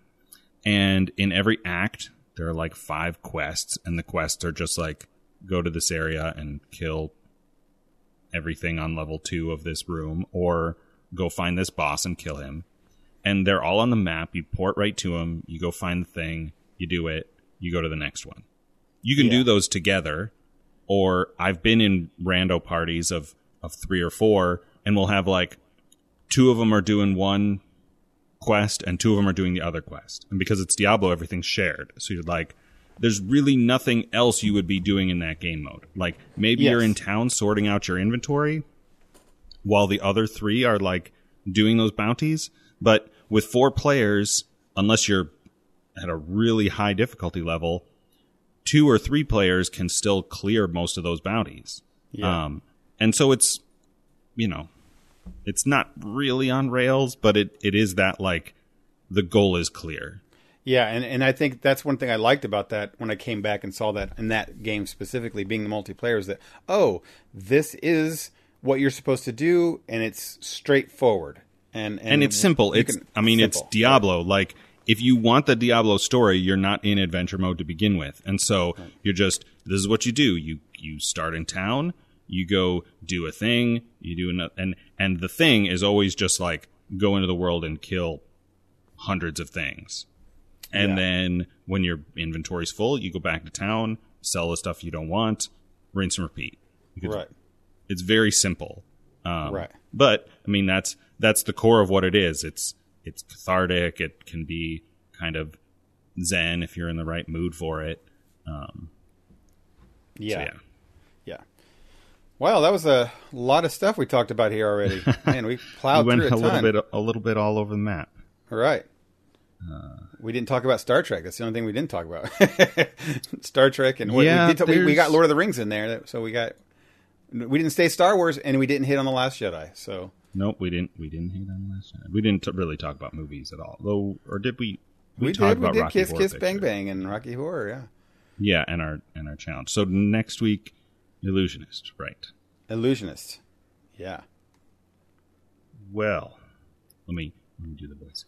And in every act, there are like five quests, and the quests are just like, go to this area and kill everything on level two of this room, or go find this boss and kill him. And they're all on the map. You port right to them. You go find the thing. You do it. You go to the next one. You can yeah. do those together. Or I've been in rando parties of, of three or four, and we'll have like two of them are doing one quest and two of them are doing the other quest. And because it's Diablo, everything's shared. So you're like, there's really nothing else you would be doing in that game mode. Like, maybe yes. you're in town sorting out your inventory, while the other three are, like, doing those bounties. But with four players, unless you're at a really high difficulty level, two or three players can still clear most of those bounties. Yeah. Um, and so it's, you know, it's not really on rails, but it, it is that, like, the goal is clear. Yeah, and, and I think that's one thing I liked about that when I came back and saw that in that game specifically, being the multiplayer, is that, oh, this is what you're supposed to do, and it's straightforward. And and, and it's simple. It's can, I mean, simple. It's Diablo. Right. Like, if you want the Diablo story, you're not in adventure mode to begin with. And so right. you're just, this is what you do. You you start in town, you go do a thing, you do another, and, and the thing is always just like, go into the world and kill hundreds of things. And yeah. then when your inventory's full, you go back to town, sell the stuff you don't want, rinse and repeat. Because right. It's very simple. Um, right. But, I mean, that's that's the core of what it is. It's it's cathartic. It can be kind of zen if you're in the right mood for it. Um, yeah. So yeah. Yeah. Well, that was a lot of stuff we talked about here already. Man, we plowed we went through a, a ton. little bit, a little bit all over the map. All right. Uh, we didn't talk about Star Trek. That's the only thing we didn't talk about. Star Trek, and we, yeah, we, did, we, we got Lord of the Rings in there, so we got. We didn't stay Star Wars, and we didn't hit on The Last Jedi. So nope, we didn't. We didn't hit on The Last Jedi. We didn't t- really talk about movies at all, though. Or did we? We, we did. We did Rocky Kiss, Horror Kiss, Picture. Bang, Bang, and Rocky Horror. Yeah. Yeah, and our and our challenge. So next week, Illusionist, right? Illusionist. Yeah. Well, let me let me do the voice.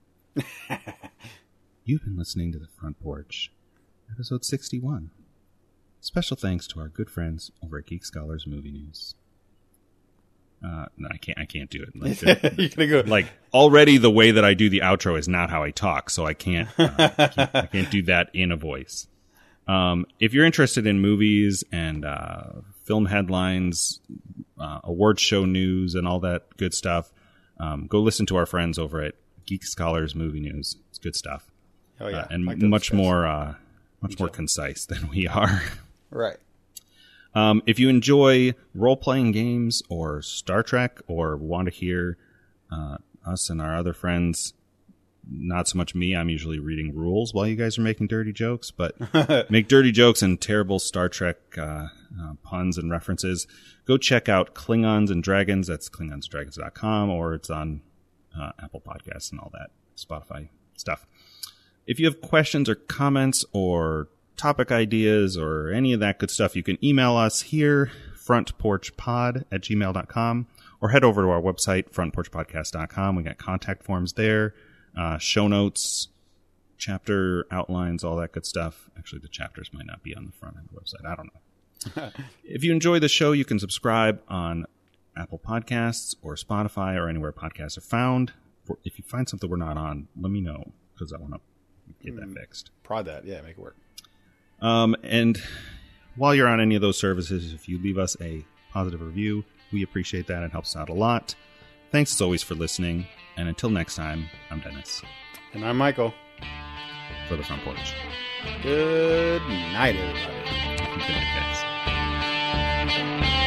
You've been listening to The Front Porch, episode sixty-one. Special thanks to our good friends over at Geek Scholars Movie News. Uh, no, I can't. I can't do it. Like, You're gonna go. Like, already the way that I do the outro is not how I talk, so I can't. Uh, I, can't I can't do that in a voice. Um, if you're interested in movies and uh, film headlines, uh, award show news, and all that good stuff, um, go listen to our friends over at Geek Scholars Movie News. It's good stuff. Oh yeah, uh, and like those much guys. more uh, much more concise than we are. Right. Um, if you enjoy role-playing games or Star Trek, or want to hear uh, us and our other friends, not so much me, I'm usually reading rules while you guys are making dirty jokes, but make dirty jokes and terrible Star Trek uh, uh, puns and references, go check out Klingons and Dragons. That's klingons and dragons dot com, or it's on uh, Apple Podcasts and all that Spotify stuff. If you have questions or comments or topic ideas or any of that good stuff, you can email us here, front porch pod at gmail dot com, or head over to our website, front porch podcast dot com. We got contact forms there, uh, show notes, chapter outlines, all that good stuff. Actually, the chapters might not be on the front of the website. I don't know. If you enjoy the show, you can subscribe on Apple Podcasts or Spotify or anywhere podcasts are found. If you find something we're not on, let me know, because I want to get that fixed. Prod that. Yeah, make it work. Um, and while you're on any of those services, if you leave us a positive review, we appreciate that. It helps out a lot. Thanks as always for listening. And until next time, I'm Dennis. And I'm Michael. For the Front Porch. Good night, everybody. Good night, guys.